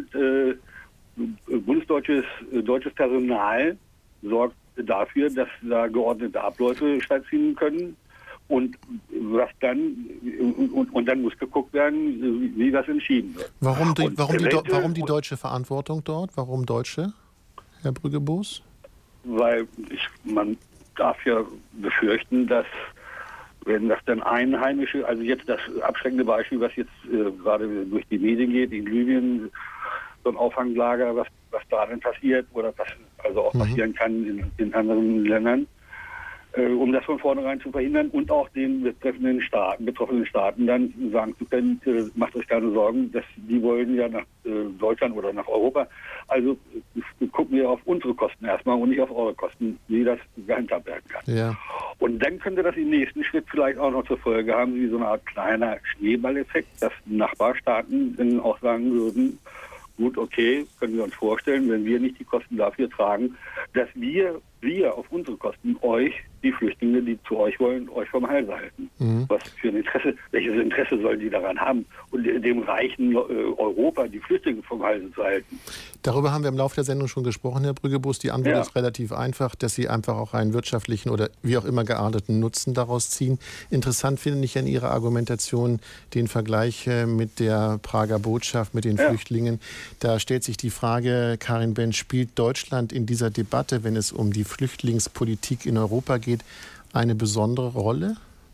deutsches Personal sorgt dafür, dass da geordnete Abläufe stattfinden können. Und dann muss geguckt werden, wie das entschieden wird. Warum die deutsche Verantwortung dort? Warum Deutsche, Herr Brügge-Boos? Weil man darf ja befürchten, dass wenn das dann Einheimische, also jetzt das abschreckende Beispiel, was jetzt gerade durch die Medien geht, in Libyen, so ein Auffanglager, was da dann passiert oder was also auch passieren kann in anderen Ländern, um das von vornherein zu verhindern und auch den betroffenen Staaten dann sagen zu können, macht euch keine Sorgen, dass die wollen ja nach Deutschland oder nach Europa. Also gucken wir auf unsere Kosten erstmal und nicht auf eure Kosten, wie das gehandhabt werden kann. Ja. Und dann könnte das im nächsten Schritt vielleicht auch noch zur Folge haben, wie so eine Art kleiner Schneeballeffekt, dass Nachbarstaaten dann auch sagen würden, gut, okay, können wir uns vorstellen, wenn wir nicht die Kosten dafür tragen, dass wir auf unsere Kosten euch, die Flüchtlinge, die zu euch wollen, euch vom Halse halten. Mhm. Was für ein Interesse, welches Interesse sollen die daran haben, und dem reichen Europa die Flüchtlinge vom Halse zu halten? Darüber haben wir im Laufe der Sendung schon gesprochen, Herr Brügge-Boos. Die Antwort ist relativ einfach, dass Sie einfach auch einen wirtschaftlichen oder wie auch immer gearteten Nutzen daraus ziehen. Interessant finde ich an Ihrer Argumentation den Vergleich mit der Prager Botschaft, mit den Flüchtlingen. Da stellt sich die Frage, Karin Benz, spielt Deutschland in dieser Debatte, wenn es um die Flüchtlingspolitik in Europa geht, eine besondere Rolle?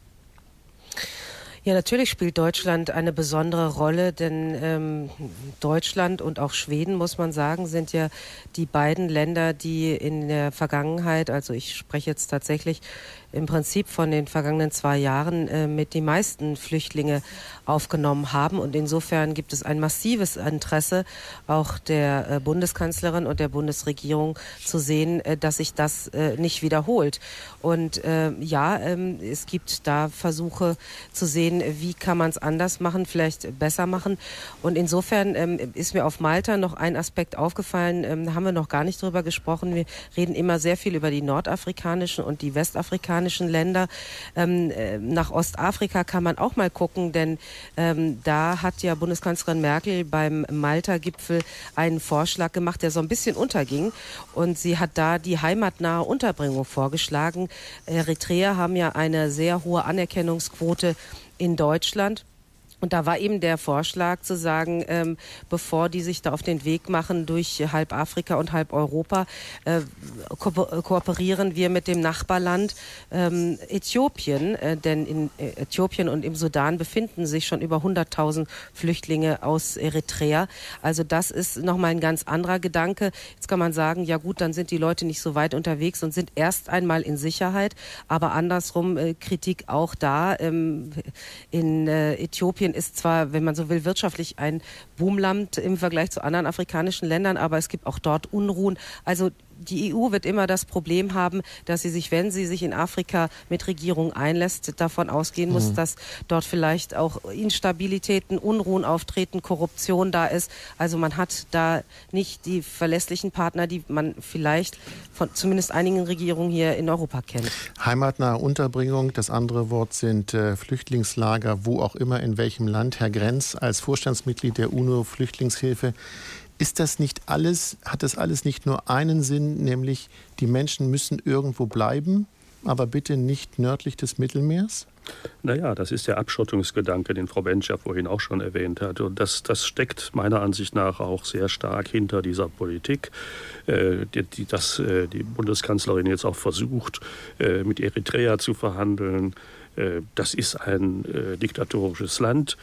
Ja, natürlich spielt Deutschland eine besondere Rolle, denn Deutschland und auch Schweden, muss man sagen, sind ja die beiden Länder, die in der Vergangenheit, also ich spreche jetzt tatsächlich im Prinzip von den vergangenen 2 Jahren mit die meisten Flüchtlinge aufgenommen haben. Und insofern gibt es ein massives Interesse auch der Bundeskanzlerin und der Bundesregierung zu sehen, dass sich das nicht wiederholt. Und es gibt da Versuche zu sehen, wie kann man es anders machen, vielleicht besser machen. Und insofern ist mir auf Malta noch ein Aspekt aufgefallen, haben wir noch gar nicht drüber gesprochen. Wir reden immer sehr viel über die nordafrikanischen und die westafrikanischen Länder. Nach Ostafrika kann man auch mal gucken, denn da hat ja Bundeskanzlerin Merkel beim Malta-Gipfel einen Vorschlag gemacht, der so ein bisschen unterging. Und sie hat da die heimatnahe Unterbringung vorgeschlagen. Eritreer haben ja eine sehr hohe Anerkennungsquote in Deutschland. Und da war eben der Vorschlag zu sagen, bevor die sich da auf den Weg machen durch halb Afrika und halb Europa, kooperieren wir mit dem Nachbarland Äthiopien. Denn in Äthiopien und im Sudan befinden sich schon über 100.000 Flüchtlinge aus Eritrea. Also das ist nochmal ein ganz anderer Gedanke. Jetzt kann man sagen, ja gut, dann sind die Leute nicht so weit unterwegs und sind erst einmal in Sicherheit. Aber andersrum Kritik auch da. In Äthiopien ist zwar, wenn man so will, wirtschaftlich ein Boomland im Vergleich zu anderen afrikanischen Ländern, aber es gibt auch dort Unruhen. Also die EU wird immer das Problem haben, dass sie sich, wenn sie sich in Afrika mit Regierungen einlässt, davon ausgehen muss, dass dort vielleicht auch Instabilitäten, Unruhen auftreten, Korruption da ist. Also man hat da nicht die verlässlichen Partner, die man vielleicht von zumindest einigen Regierungen hier in Europa kennt. Heimatnahe Unterbringung, das andere Wort sind Flüchtlingslager, wo auch immer, in welchem Land. Herr Grenz, als Vorstandsmitglied der UNO-Flüchtlingshilfe, ist das nicht alles, hat das alles nicht nur einen Sinn, nämlich die Menschen müssen irgendwo bleiben, aber bitte nicht nördlich des Mittelmeers? Naja, das ist der Abschottungsgedanke, den Frau Bencher vorhin auch schon erwähnt hat. Und das steckt meiner Ansicht nach auch sehr stark hinter dieser Politik, die Bundeskanzlerin jetzt auch versucht, mit Eritrea zu verhandeln. Das ist ein diktatorisches Land.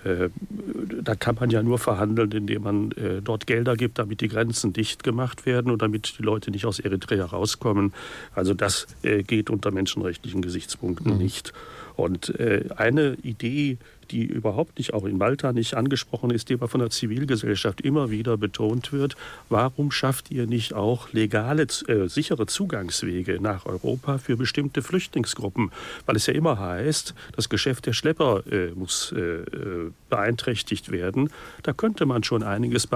Da kann man ja nur verhandeln, indem man dort Gelder gibt, damit die Grenzen dicht gemacht werden und damit die Leute nicht aus Eritrea rauskommen. Also das geht unter menschenrechtlichen Gesichtspunkten nicht. Und eine Idee, die überhaupt nicht, auch in Malta nicht angesprochen ist, die aber von der Zivilgesellschaft immer wieder betont wird: Warum schafft ihr nicht auch legale, sichere Zugangswege nach Europa für bestimmte Flüchtlingsgruppen? Weil es ja immer heißt, das Geschäft der Schlepper muss beeinträchtigt werden. Da könnte man schon einiges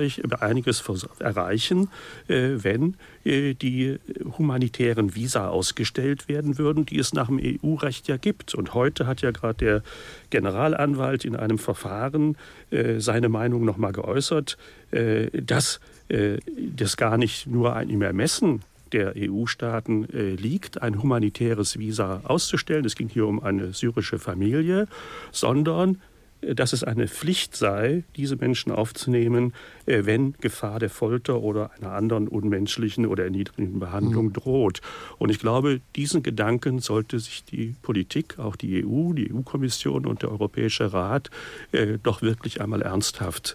erreichen, wenn die humanitären Visa ausgestellt werden würden, die es nach dem EU-Recht ja gibt. Und heute hat ja gerade der Generalanwalt in einem Verfahren seine Meinung noch mal geäußert, dass das gar nicht nur im Ermessen der EU-Staaten liegt, ein humanitäres Visa auszustellen. Es ging hier um eine syrische Familie, sondern dass es eine Pflicht sei, diese Menschen aufzunehmen, wenn Gefahr der Folter oder einer anderen unmenschlichen oder erniedrigenden Behandlung droht. Und ich glaube, diesen Gedanken sollte sich die Politik, auch die EU, die EU-Kommission und der Europäische Rat doch wirklich einmal ernsthaft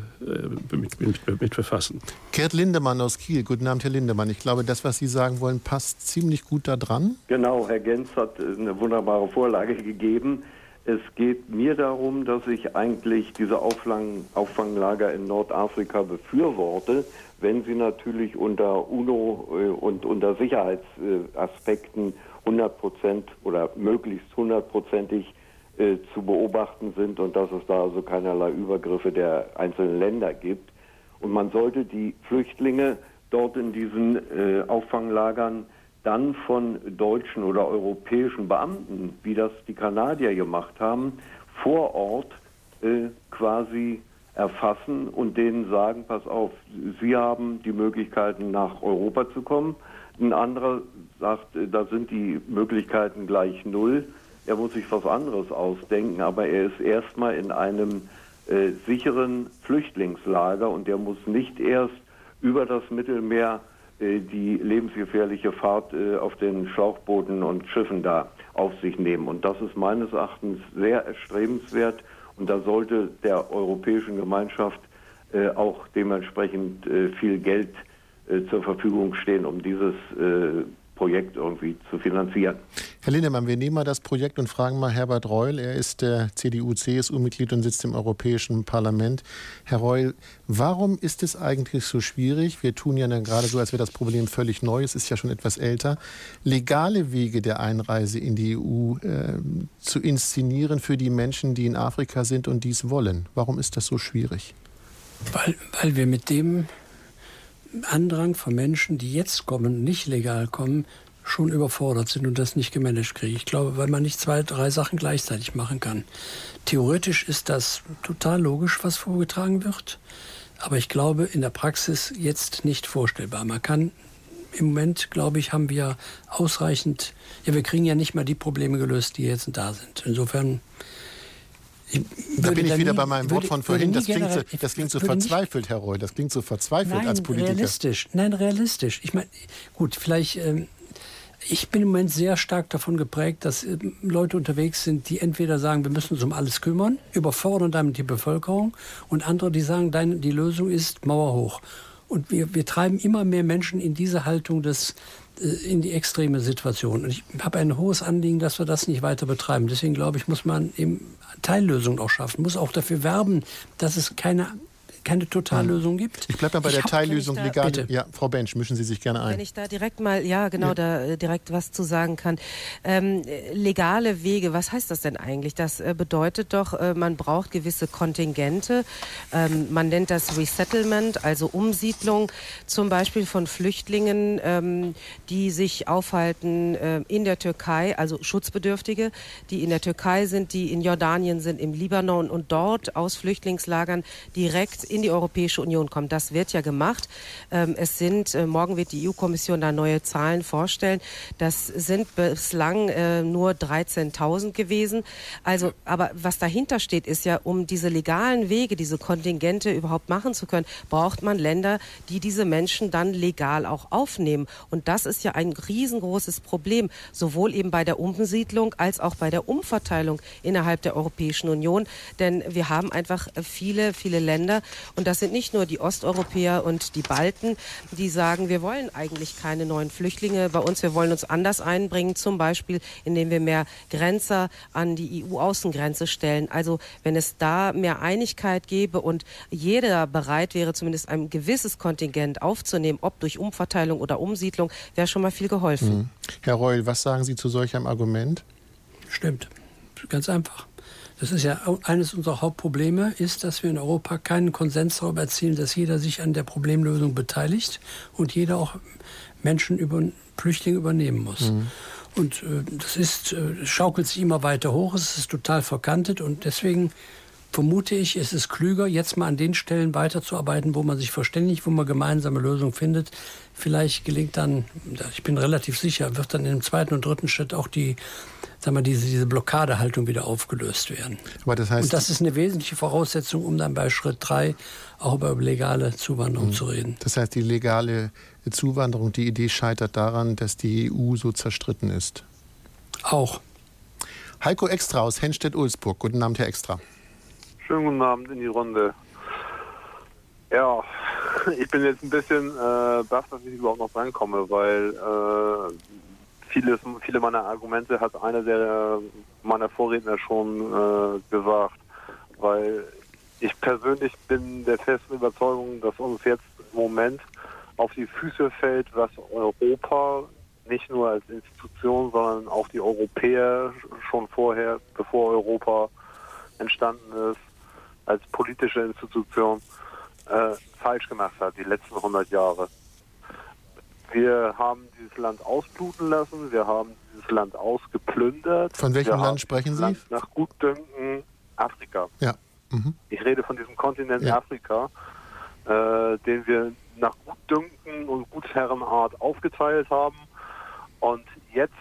mit befassen. Gerd Lindemann aus Kiel. Guten Abend, Herr Lindemann. Ich glaube, das, was Sie sagen wollen, passt ziemlich gut da dran. Genau, Herr Genz hat eine wunderbare Vorlage gegeben. Es geht mir darum, dass ich eigentlich diese Auffanglager in Nordafrika befürworte, wenn sie natürlich unter UNO und unter Sicherheitsaspekten 100% oder möglichst 100%ig zu beobachten sind und dass es da also keinerlei Übergriffe der einzelnen Länder gibt. Und man sollte die Flüchtlinge dort in diesen Auffanglagern dann von deutschen oder europäischen Beamten, wie das die Kanadier gemacht haben, vor Ort quasi erfassen und denen sagen: Pass auf, Sie haben die Möglichkeiten, nach Europa zu kommen. Ein anderer sagt, da sind die Möglichkeiten gleich null. Er muss sich was anderes ausdenken, aber er ist erstmal in einem sicheren Flüchtlingslager und der muss nicht erst über das Mittelmeer die lebensgefährliche Fahrt auf den Schlauchbooten und Schiffen da auf sich nehmen. Und das ist meines Erachtens sehr erstrebenswert und da sollte der Europäischen Gemeinschaft auch dementsprechend viel Geld zur Verfügung stehen, um dieses Projekt irgendwie zu finanzieren. Herr Lindemann, wir nehmen mal das Projekt und fragen mal Herbert Reul. Er ist CDU-CSU-Mitglied und sitzt im Europäischen Parlament. Herr Reul, warum ist es eigentlich so schwierig, wir tun ja dann gerade so, als wäre das Problem völlig neu, es ist ja schon etwas älter, legale Wege der Einreise in die EU zu inszenieren für die Menschen, die in Afrika sind und dies wollen? Warum ist das so schwierig? Weil wir mit dem Andrang von Menschen, die jetzt kommen, nicht legal kommen, schon überfordert sind und das nicht gemanagt kriegen. Ich glaube, weil man nicht 2, 3 Sachen gleichzeitig machen kann. Theoretisch ist das total logisch, was vorgetragen wird, aber ich glaube, in der Praxis jetzt nicht vorstellbar. Man kann im Moment, glaube ich, haben wir ausreichend, wir kriegen ja nicht mal die Probleme gelöst, die jetzt da sind. Insofern da bin ich wieder bei meinem Wort von vorhin. Das klingt so verzweifelt, Herr Reul. Das klingt so verzweifelt als Politiker. Realistisch. Ich meine, gut, vielleicht, ich bin im Moment sehr stark davon geprägt, dass Leute unterwegs sind, die entweder sagen, wir müssen uns um alles kümmern, überfordern damit die Bevölkerung, und andere, die sagen, die Lösung ist Mauer hoch. Und wir treiben immer mehr Menschen in diese Haltung in die extreme Situation. Und ich habe ein hohes Anliegen, dass wir das nicht weiter betreiben. Deswegen glaube ich, muss man eben Teillösungen auch schaffen, muss auch dafür werben, dass es keine keine Totallösung gibt. Ich bleibe mal bei der Teillösung legal. Bitte. Ja, Frau Bensch, mischen Sie sich gerne ein. Wenn ich da direkt mal, da direkt was zu sagen kann. Legale Wege, was heißt das denn eigentlich? Das bedeutet doch, man braucht gewisse Kontingente. Man nennt das Resettlement, also Umsiedlung, zum Beispiel von Flüchtlingen, die sich aufhalten in der Türkei, also Schutzbedürftige, die in der Türkei sind, die in Jordanien sind, im Libanon und dort aus Flüchtlingslagern direkt in die Europäische Union kommen. Das wird ja gemacht. Morgen wird die EU-Kommission da neue Zahlen vorstellen. Das sind bislang nur 13.000 gewesen. Also, aber was dahinter steht, ist ja, um diese legalen Wege, diese Kontingente überhaupt machen zu können, braucht man Länder, die diese Menschen dann legal auch aufnehmen. Und das ist ja ein riesengroßes Problem, sowohl eben bei der Umsiedlung als auch bei der Umverteilung innerhalb der Europäischen Union. Denn wir haben einfach viele, viele Länder, und das sind nicht nur die Osteuropäer und die Balten, die sagen, wir wollen eigentlich keine neuen Flüchtlinge bei uns, wir wollen uns anders einbringen, zum Beispiel, indem wir mehr Grenzer an die EU-Außengrenze stellen. Also wenn es da mehr Einigkeit gäbe und jeder bereit wäre, zumindest ein gewisses Kontingent aufzunehmen, ob durch Umverteilung oder Umsiedlung, wäre schon mal viel geholfen. Mhm. Herr Reul, was sagen Sie zu solch einem Argument? Stimmt, ganz einfach. Das ist ja eines unserer Hauptprobleme, ist, dass wir in Europa keinen Konsens darüber erzielen, dass jeder sich an der Problemlösung beteiligt und jeder auch Flüchtlinge übernehmen muss. Mhm. Und das schaukelt sich immer weiter hoch, es ist total verkantet und deswegen vermute ich, es ist klüger, jetzt mal an den Stellen weiterzuarbeiten, wo man sich verständigt, wo man gemeinsame Lösungen findet. Vielleicht gelingt dann, ich bin relativ sicher, wird dann im 2. und 3. Schritt auch diese Blockadehaltung wieder aufgelöst werden. Aber das heißt, und das ist eine wesentliche Voraussetzung, um dann bei Schritt 3 auch über legale Zuwanderung zu reden. Das heißt, die legale Zuwanderung, die Idee scheitert daran, dass die EU so zerstritten ist. Auch. Heiko Extra aus Henstedt-Ulzburg. Guten Abend, Herr Extra. Schönen guten Abend in die Runde. Ja, ich bin jetzt ein bisschen baff, dass ich überhaupt noch reinkomme, weil viele meiner Argumente hat einer meiner Vorredner schon gesagt, weil ich persönlich bin der festen Überzeugung, dass uns jetzt im Moment auf die Füße fällt, was Europa nicht nur als Institution, sondern auch die Europäer schon vorher, bevor Europa entstanden ist, als politische Institution falsch gemacht hat, die letzten 100 Jahre. Wir haben dieses Land ausbluten lassen, wir haben dieses Land ausgeplündert. Von welchem Land sprechen Sie? Land nach Gutdünken Afrika. Ja. Mhm. Ich rede von diesem Kontinent Afrika, den wir nach Gutdünken und Gutsherrenart aufgeteilt haben. Und jetzt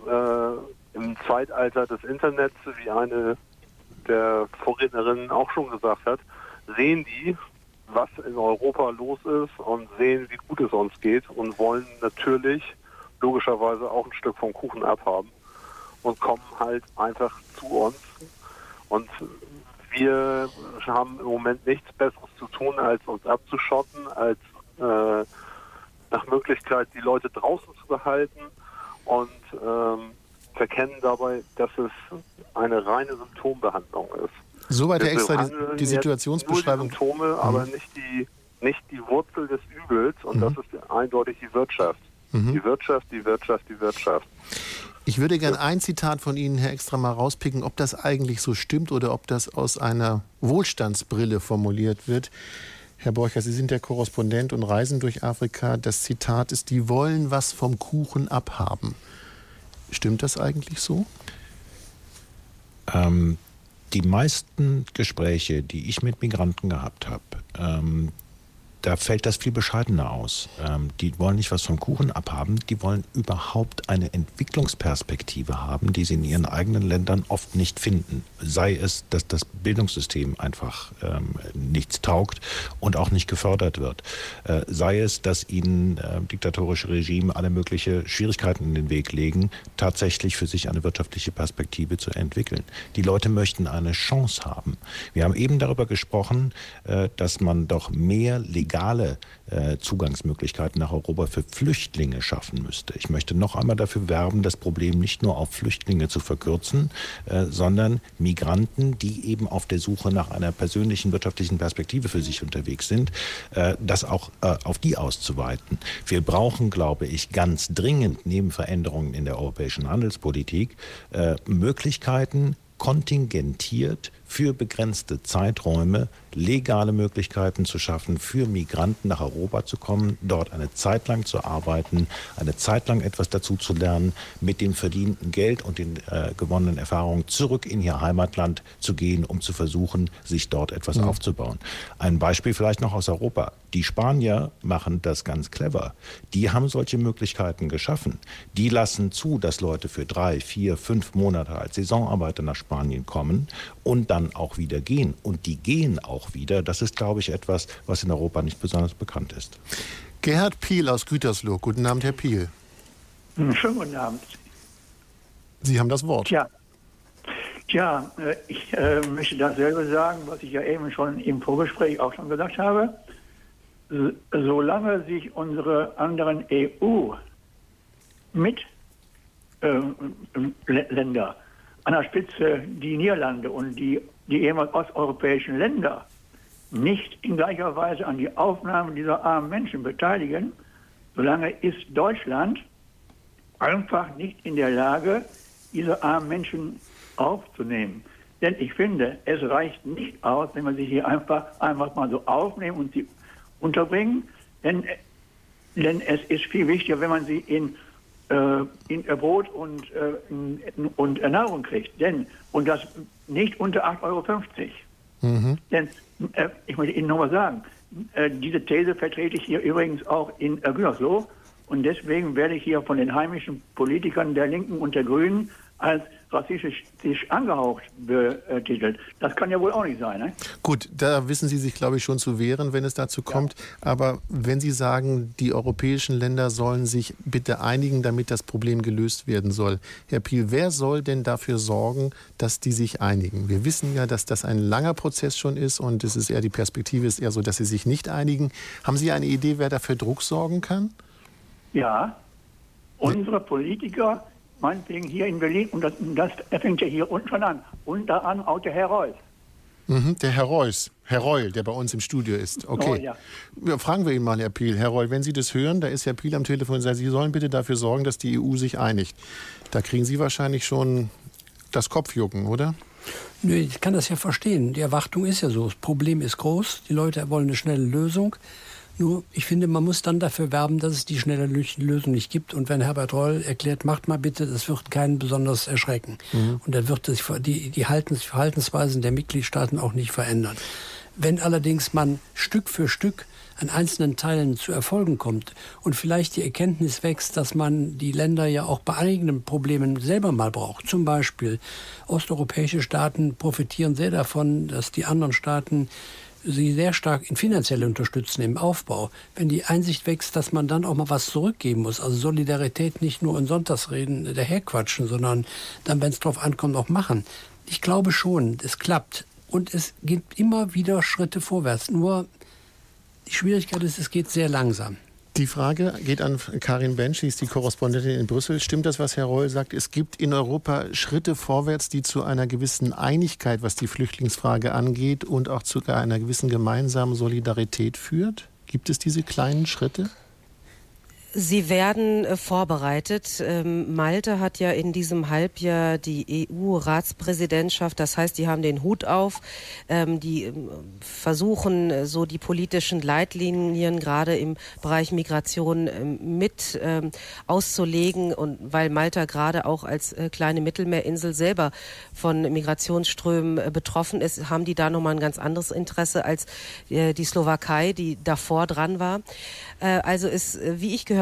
im Zeitalter des Internets, wie eine der Vorrednerinnen auch schon gesagt hat, sehen die, was in Europa los ist und sehen, wie gut es uns geht und wollen natürlich logischerweise auch ein Stück vom Kuchen abhaben und kommen halt einfach zu uns. Und wir haben im Moment nichts Besseres zu tun, als uns abzuschotten, als nach Möglichkeit die Leute draußen zu behalten und verkennen dabei, dass es eine reine Symptombehandlung ist. Soweit ja extra die Situationsbeschreibung. Nur die Symptome, aber nicht die Wurzel des Übels und das ist eindeutig die Wirtschaft. Die Wirtschaft, die Wirtschaft, die Wirtschaft. Ich würde gerne ein Zitat von Ihnen, Herr Extra, mal rauspicken, ob das eigentlich so stimmt oder ob das aus einer Wohlstandsbrille formuliert wird. Herr Borcher, Sie sind der Korrespondent und reisen durch Afrika. Das Zitat ist, die wollen was vom Kuchen abhaben. Stimmt das eigentlich so? Die meisten Gespräche, die ich mit Migranten gehabt habe, da fällt das viel bescheidener aus. Die wollen nicht was vom Kuchen abhaben, die wollen überhaupt eine Entwicklungsperspektive haben, die sie in ihren eigenen Ländern oft nicht finden. Sei es, dass das Bildungssystem einfach nichts taugt und auch nicht gefördert wird. Sei es, dass ihnen diktatorische Regime alle mögliche Schwierigkeiten in den Weg legen, tatsächlich für sich eine wirtschaftliche Perspektive zu entwickeln. Die Leute möchten eine Chance haben. Wir haben eben darüber gesprochen, dass man doch mehr legale legale Zugangsmöglichkeiten nach Europa für Flüchtlinge schaffen müsste. Ich möchte noch einmal dafür werben, das Problem nicht nur auf Flüchtlinge zu verkürzen, sondern Migranten, die eben auf der Suche nach einer persönlichen wirtschaftlichen Perspektive für sich unterwegs sind, das auch auf die auszuweiten. Wir brauchen, glaube ich, ganz dringend neben Veränderungen in der europäischen Handelspolitik Möglichkeiten, kontingentiert für begrenzte Zeiträume legale Möglichkeiten zu schaffen, für Migranten nach Europa zu kommen, dort eine Zeit lang zu arbeiten, eine Zeit lang etwas dazu zu lernen, mit dem verdienten Geld und den gewonnenen Erfahrungen zurück in ihr Heimatland zu gehen, um zu versuchen, sich dort etwas aufzubauen. Ein Beispiel vielleicht noch aus Europa. Die Spanier machen das ganz clever. Die haben solche Möglichkeiten geschaffen. Die lassen zu, dass Leute für 3, 4, 5 Monate als Saisonarbeiter nach Spanien kommen und dann auch wieder gehen. Und die gehen auch wieder. Das ist, glaube ich, etwas, was in Europa nicht besonders bekannt ist. Gerhard Piel aus Gütersloh. Guten Abend, Herr Piel. Schönen guten Abend. Sie haben das Wort. Tja, ich möchte dasselbe sagen, was ich ja eben schon im Vorgespräch auch schon gesagt habe. Solange sich unsere anderen EU-Mitländer an der Spitze die Niederlande und die ehemals osteuropäischen Länder nicht in gleicher Weise an die Aufnahme dieser armen Menschen beteiligen, solange ist Deutschland einfach nicht in der Lage, diese armen Menschen aufzunehmen. Denn ich finde, es reicht nicht aus, wenn man sich hier einfach mal so aufnehmen und sie unterbringen, denn es ist viel wichtiger, wenn man sie in Brot und Nahrung kriegt. Und das nicht unter 8,50 Euro. Denn ich möchte Ihnen nochmal sagen, diese These vertrete ich hier übrigens auch in Gütersloh und deswegen werde ich hier von den heimischen Politikern der Linken und der Grünen als rassistisch angehaucht betitelt. Das kann ja wohl auch nicht sein, ne? Gut, da wissen Sie sich, glaube ich, schon zu wehren, wenn es dazu kommt. Aber wenn Sie sagen, die europäischen Länder sollen sich bitte einigen, damit das Problem gelöst werden soll. Herr Piel, wer soll denn dafür sorgen, dass die sich einigen? Wir wissen ja, dass das ein langer Prozess schon ist und es ist eher die Perspektive ist eher so, dass sie sich nicht einigen. Haben Sie eine Idee, wer dafür Druck sorgen kann? Ja, unsere Politiker, meinetwegen hier in Berlin, und das fängt ja hier unten schon an. Unter anderem auch der Herr Reus. Der Herr Reus, Herr Reul, der bei uns im Studio ist. Okay. Ja, fragen wir ihn mal, Herr Piel. Herr Reul, wenn Sie das hören, da ist Herr Piel am Telefon und sagt, Sie sollen bitte dafür sorgen, dass die EU sich einigt. Da kriegen Sie wahrscheinlich schon das Kopfjucken, oder? Nö, ich kann das ja verstehen. Die Erwartung ist ja so. Das Problem ist groß. Die Leute wollen eine schnelle Lösung. Nur, ich finde, man muss dann dafür werben, dass es die schnelle Lösung nicht gibt. Und wenn Herbert Reul erklärt, macht mal bitte, das wird keinen besonders erschrecken. Und dann wird sich die Verhaltensweisen der Mitgliedstaaten auch nicht verändern. Wenn allerdings man Stück für Stück an einzelnen Teilen zu Erfolgen kommt und vielleicht die Erkenntnis wächst, dass man die Länder ja auch bei eigenen Problemen selber mal braucht. Zum Beispiel osteuropäische Staaten profitieren sehr davon, dass die anderen Staaten sie sehr stark in finanziell unterstützen im Aufbau. Wenn die Einsicht wächst, dass man dann auch mal was zurückgeben muss, also Solidarität nicht nur in Sonntagsreden daherquatschen, sondern dann, wenn es drauf ankommt, auch machen. Ich glaube schon, es klappt. Und es gibt immer wieder Schritte vorwärts. Nur die Schwierigkeit ist, es geht sehr langsam. Die Frage geht an Karin Bensch, sie ist die Korrespondentin in Brüssel. Stimmt das, was Herr Reul sagt? Es gibt in Europa Schritte vorwärts, die zu einer gewissen Einigkeit, was die Flüchtlingsfrage angeht, und auch zu einer gewissen gemeinsamen Solidarität führt? Gibt es diese kleinen Schritte? Sie werden vorbereitet. Malte hat ja in diesem Halbjahr die EU-Ratspräsidentschaft. Das heißt, die haben den Hut auf. Die versuchen, so die politischen Leitlinien gerade im Bereich Migration mit auszulegen. Und weil Malta gerade auch als kleine Mittelmeerinsel selber von Migrationsströmen betroffen ist, haben die da nochmal ein ganz anderes Interesse als die Slowakei, die davor dran war. Also ist, wie ich gehört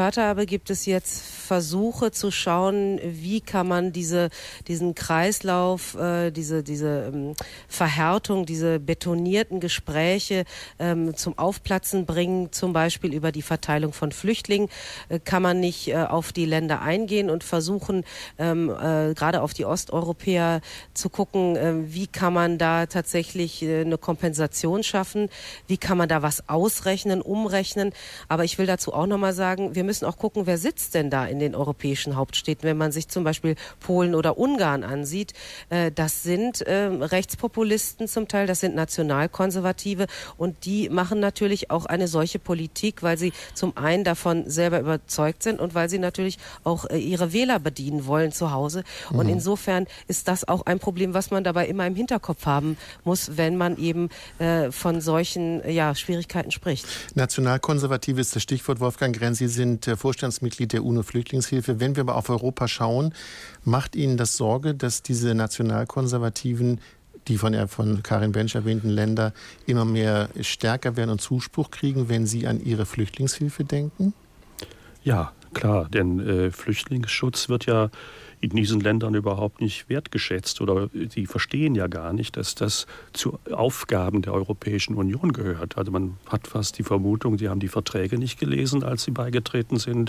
gehört habe, gibt es jetzt Versuche zu schauen, wie kann man diesen Kreislauf, diese Verhärtung, diese betonierten Gespräche zum Aufplatzen bringen, zum Beispiel über die Verteilung von Flüchtlingen. Kann man nicht auf die Länder eingehen und versuchen, gerade auf die Osteuropäer zu gucken, wie kann man da tatsächlich eine Kompensation schaffen, wie kann man da was ausrechnen, umrechnen. Aber ich will dazu auch nochmal sagen, wir müssen auch gucken, wer sitzt denn da in den europäischen Hauptstädten. Wenn man sich zum Beispiel Polen oder Ungarn ansieht, das sind Rechtspopulisten zum Teil, das sind Nationalkonservative und die machen natürlich auch eine solche Politik, weil sie zum einen davon selber überzeugt sind und weil sie natürlich auch ihre Wähler bedienen wollen zu Hause. Und insofern ist das auch ein Problem, was man dabei immer im Hinterkopf haben muss, wenn man eben von solchen Schwierigkeiten spricht. Nationalkonservative ist das Stichwort, Wolfgang Grenz. Sie sind Vorstandsmitglied der UNO-Flüchtlingshilfe. Wenn wir aber auf Europa schauen, macht Ihnen das Sorge, dass diese Nationalkonservativen, die von Karin Bensch erwähnten Länder, immer mehr stärker werden und Zuspruch kriegen, wenn Sie an Ihre Flüchtlingshilfe denken? Ja, klar, denn Flüchtlingsschutz wird ja in diesen Ländern überhaupt nicht wertgeschätzt oder die verstehen ja gar nicht, dass das zu Aufgaben der Europäischen Union gehört. Also man hat fast die Vermutung, sie haben die Verträge nicht gelesen, als sie beigetreten sind.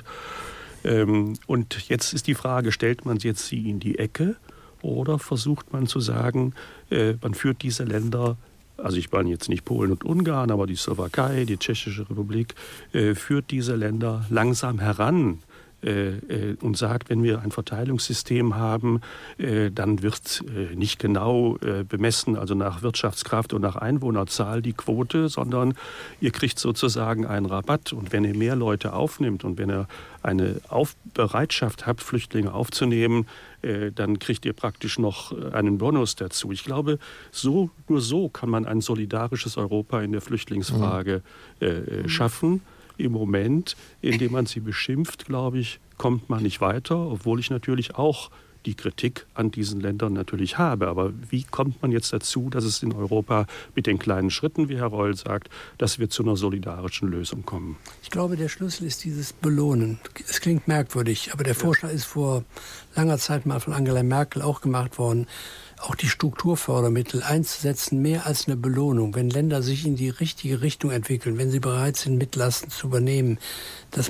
Und jetzt ist die Frage, stellt man jetzt sie in die Ecke oder versucht man zu sagen, man führt diese Länder, also ich meine jetzt nicht Polen und Ungarn, aber die Slowakei, die Tschechische Republik, führt diese Länder langsam heran und sagt, wenn wir ein Verteilungssystem haben, dann wird nicht genau bemessen, also nach Wirtschaftskraft und nach Einwohnerzahl die Quote, sondern ihr kriegt sozusagen einen Rabatt. Und wenn ihr mehr Leute aufnimmt und wenn ihr eine Bereitschaft habt, Flüchtlinge aufzunehmen, dann kriegt ihr praktisch noch einen Bonus dazu. Ich glaube, nur so kann man ein solidarisches Europa in der Flüchtlingsfrage schaffen. Im Moment, indem man sie beschimpft, glaube ich, kommt man nicht weiter, obwohl ich natürlich auch die Kritik an diesen Ländern natürlich habe. Aber wie kommt man jetzt dazu, dass es in Europa mit den kleinen Schritten, wie Herr Reul sagt, dass wir zu einer solidarischen Lösung kommen? Ich glaube, der Schlüssel ist dieses Belohnen. Es klingt merkwürdig, aber der Vorschlag ist vor langer Zeit mal von Angela Merkel auch gemacht worden, auch die Strukturfördermittel einzusetzen, mehr als eine Belohnung. Wenn Länder sich in die richtige Richtung entwickeln, wenn sie bereit sind, Mitlasten zu übernehmen, dass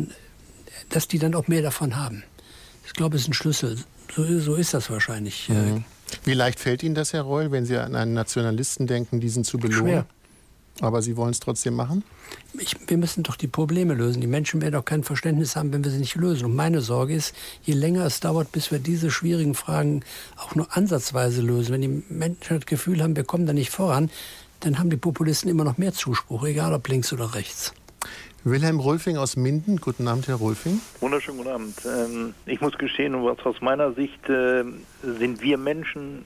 die dann auch mehr davon haben. Ich glaube, es ist ein Schlüssel. So ist das wahrscheinlich. Wie leicht fällt Ihnen das, Herr Reul, wenn Sie an einen Nationalisten denken, diesen zu belohnen? Schwer. Aber Sie wollen es trotzdem machen? Wir müssen doch die Probleme lösen. Die Menschen werden auch kein Verständnis haben, wenn wir sie nicht lösen. Und meine Sorge ist, je länger es dauert, bis wir diese schwierigen Fragen auch nur ansatzweise lösen, wenn die Menschen das Gefühl haben, wir kommen da nicht voran, dann haben die Populisten immer noch mehr Zuspruch, egal ob links oder rechts. Wilhelm Rolfing aus Minden. Guten Abend, Herr Rolfing. Wunderschönen guten Abend. Ich muss gestehen, aus meiner Sicht sind wir Menschen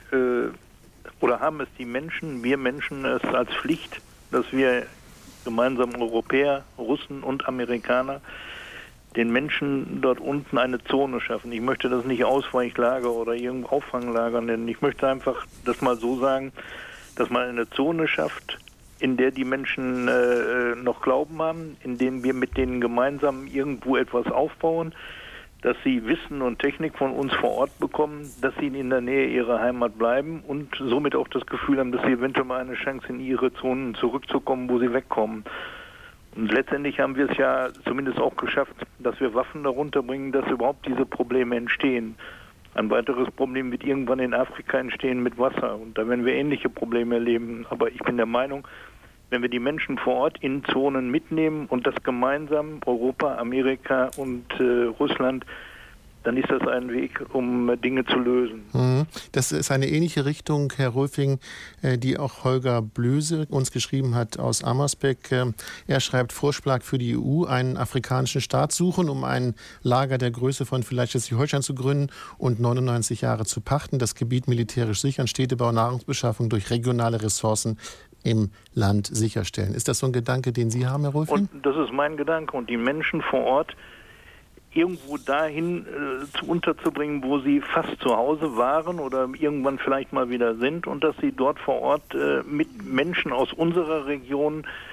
oder haben es wir Menschen es als Pflicht, dass wir gemeinsam Europäer, Russen und Amerikaner den Menschen dort unten eine Zone schaffen. Ich möchte das nicht Ausweichlager oder irgendein Auffanglager nennen. Ich möchte einfach das mal so sagen, dass man eine Zone schafft, in der die Menschen noch Glauben haben, in dem wir mit denen gemeinsam irgendwo etwas aufbauen, dass sie Wissen und Technik von uns vor Ort bekommen, dass sie in der Nähe ihrer Heimat bleiben und somit auch das Gefühl haben, dass sie eventuell mal eine Chance in ihre Zonen zurückzukommen, wo sie wegkommen. Und letztendlich haben wir es ja zumindest auch geschafft, dass wir Waffen darunter bringen, dass überhaupt diese Probleme entstehen. Ein weiteres Problem wird irgendwann in Afrika entstehen mit Wasser. Und da werden wir ähnliche Probleme erleben. Aber ich bin der Meinung, wenn wir die Menschen vor Ort in Zonen mitnehmen und das gemeinsam, Europa, Amerika und Russland, dann ist das ein Weg, um Dinge zu lösen. Das ist eine ähnliche Richtung, Herr Rolfing, die auch Holger Blöse uns geschrieben hat aus Ammersbeck. Er schreibt, Vorschlag für die EU, einen afrikanischen Staat suchen, um ein Lager der Größe von vielleicht Schleswig-Holstein zu gründen und 99 Jahre zu pachten, das Gebiet militärisch sichern, Städtebau, Nahrungsbeschaffung durch regionale Ressourcen im Land sicherstellen. Ist das so ein Gedanke, den Sie haben, Herr Rolfing? Und das ist mein Gedanke. Und die Menschen vor Ort irgendwo dahin unterzubringen, wo sie fast zu Hause waren oder irgendwann vielleicht mal wieder sind und dass sie dort vor Ort mit Menschen aus unserer Region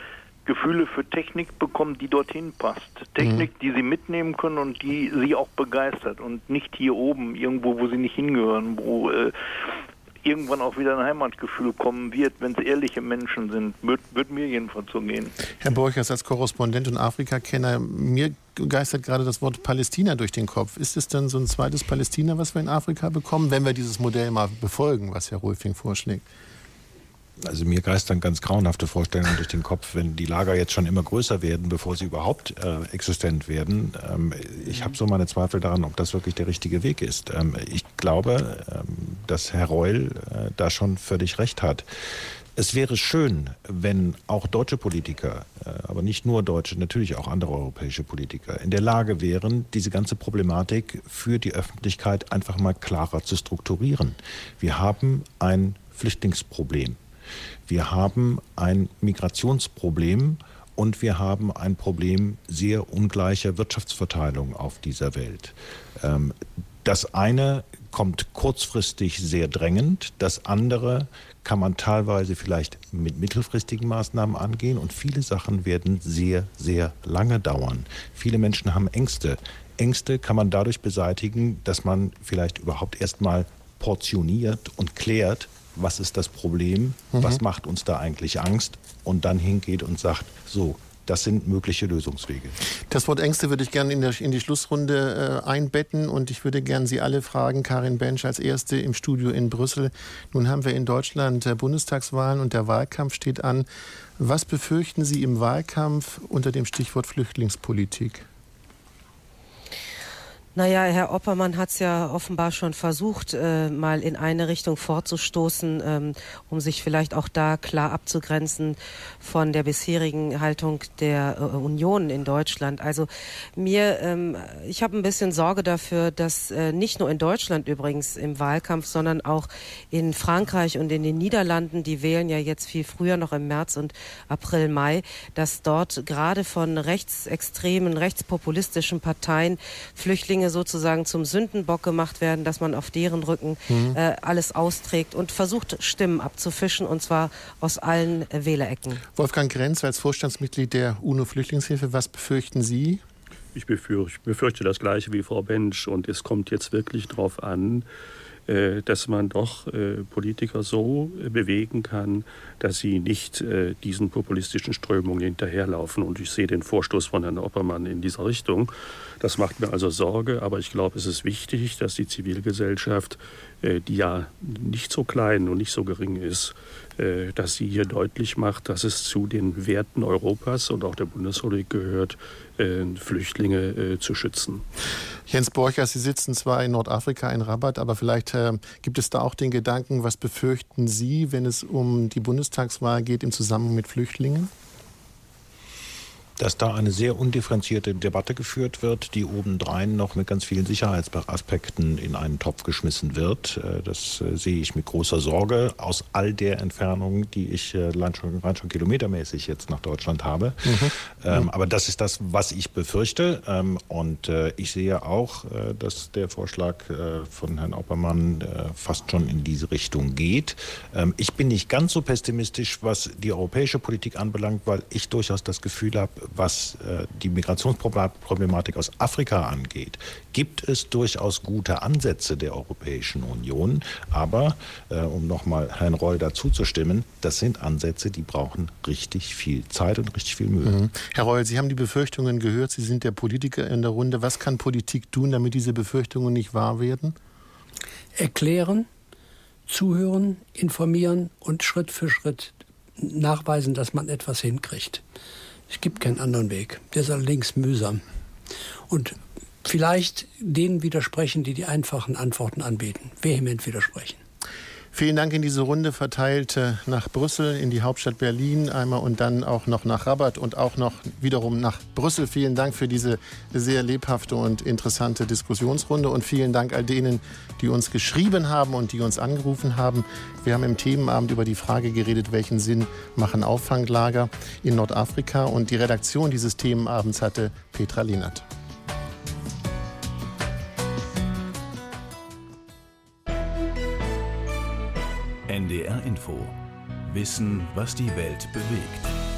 Gefühle für Technik bekommen, die dorthin passt. Technik, die sie mitnehmen können und die sie auch begeistert und nicht hier oben irgendwo, wo sie nicht hingehören, wo irgendwann auch wieder ein Heimatgefühl kommen wird, wenn es ehrliche Menschen sind. Wird mir jedenfalls so gehen. Herr Borchers, als Korrespondent und Afrika-Kenner, mir geistert gerade das Wort Palästina durch den Kopf. Ist es denn so ein zweites Palästina, was wir in Afrika bekommen, wenn wir dieses Modell mal befolgen, was Herr Rolfing vorschlägt? Also mir geistern ganz grauenhafte Vorstellungen durch den Kopf, wenn die Lager jetzt schon immer größer werden, bevor sie überhaupt existent werden. Ich habe so meine Zweifel daran, ob das wirklich der richtige Weg ist. Ich glaube, dass Herr Reul da schon völlig recht hat. Es wäre schön, wenn auch deutsche Politiker, aber nicht nur deutsche, natürlich auch andere europäische Politiker, in der Lage wären, diese ganze Problematik für die Öffentlichkeit einfach mal klarer zu strukturieren. Wir haben ein Flüchtlingsproblem. Wir haben ein Migrationsproblem und wir haben ein Problem sehr ungleicher Wirtschaftsverteilung auf dieser Welt. Das eine kommt kurzfristig sehr drängend, das andere kann man teilweise vielleicht mit mittelfristigen Maßnahmen angehen und viele Sachen werden sehr, sehr lange dauern. Viele Menschen haben Ängste. Ängste kann man dadurch beseitigen, dass man vielleicht überhaupt erstmal portioniert und klärt, was ist das Problem, was macht uns da eigentlich Angst und dann hingeht und sagt, so, das sind mögliche Lösungswege. Das Wort Ängste würde ich gerne in die Schlussrunde einbetten und ich würde gerne Sie alle fragen, Karin Bentsch als Erste im Studio in Brüssel. Nun haben wir in Deutschland Bundestagswahlen und der Wahlkampf steht an. Was befürchten Sie im Wahlkampf unter dem Stichwort Flüchtlingspolitik? Naja, Herr Oppermann hat es ja offenbar schon versucht, mal in eine Richtung vorzustoßen, um sich vielleicht auch da klar abzugrenzen von der bisherigen Haltung der Union in Deutschland. Also ich habe ein bisschen Sorge dafür, dass nicht nur in Deutschland übrigens im Wahlkampf, sondern auch in Frankreich und in den Niederlanden, die wählen ja jetzt viel früher, noch im März und April, Mai, dass dort gerade von rechtsextremen, rechtspopulistischen Parteien Flüchtlinge sozusagen zum Sündenbock gemacht werden, dass man auf deren Rücken alles austrägt und versucht, Stimmen abzufischen, und zwar aus allen Wählerecken. Wolfgang Grenz als Vorstandsmitglied der UNO-Flüchtlingshilfe, was befürchten Sie? Ich befürchte das Gleiche wie Frau Bentsch und es kommt jetzt wirklich darauf an, dass man doch Politiker so bewegen kann, dass sie nicht diesen populistischen Strömungen hinterherlaufen. Und ich sehe den Vorstoß von Herrn Oppermann in dieser Richtung. Das macht mir also Sorge, aber ich glaube, es ist wichtig, dass die Zivilgesellschaft, die ja nicht so klein und nicht so gering ist, dass sie hier deutlich macht, dass es zu den Werten Europas und auch der Bundesrepublik gehört, Flüchtlinge zu schützen. Jens Borchers, Sie sitzen zwar in Nordafrika, in Rabat, aber vielleicht gibt es da auch den Gedanken, was befürchten Sie, wenn es um die Bundestagswahl geht im Zusammenhang mit Flüchtlingen? Dass da eine sehr undifferenzierte Debatte geführt wird, die obendrein noch mit ganz vielen Sicherheitsaspekten in einen Topf geschmissen wird. Das sehe ich mit großer Sorge aus all der Entfernung, die ich rein schon kilometermäßig jetzt nach Deutschland habe. Aber das ist das, was ich befürchte. Und ich sehe auch, dass der Vorschlag von Herrn Oppermann fast schon in diese Richtung geht. Ich bin nicht ganz so pessimistisch, was die europäische Politik anbelangt, weil ich durchaus das Gefühl habe, was die Migrationsproblematik aus Afrika angeht, gibt es durchaus gute Ansätze der Europäischen Union. Aber, um nochmal Herrn Reul dazu zu stimmen, das sind Ansätze, die brauchen richtig viel Zeit und richtig viel Mühe. Herr Reul, Sie haben die Befürchtungen gehört. Sie sind der Politiker in der Runde. Was kann Politik tun, damit diese Befürchtungen nicht wahr werden? Erklären, zuhören, informieren und Schritt für Schritt nachweisen, dass man etwas hinkriegt. Es gibt keinen anderen Weg. Der ist allerdings mühsam. Und vielleicht denen widersprechen, die die einfachen Antworten anbieten. Vehement widersprechen. Vielen Dank in diese Runde verteilt nach Brüssel, in die Hauptstadt Berlin einmal und dann auch noch nach Rabat und auch noch wiederum nach Brüssel. Vielen Dank für diese sehr lebhafte und interessante Diskussionsrunde und vielen Dank all denen, die uns geschrieben haben und die uns angerufen haben. Wir haben im Themenabend über die Frage geredet, welchen Sinn machen Auffanglager in Nordafrika, und die Redaktion dieses Themenabends hatte Petra Lienert. NDR Info. Wissen, was die Welt bewegt.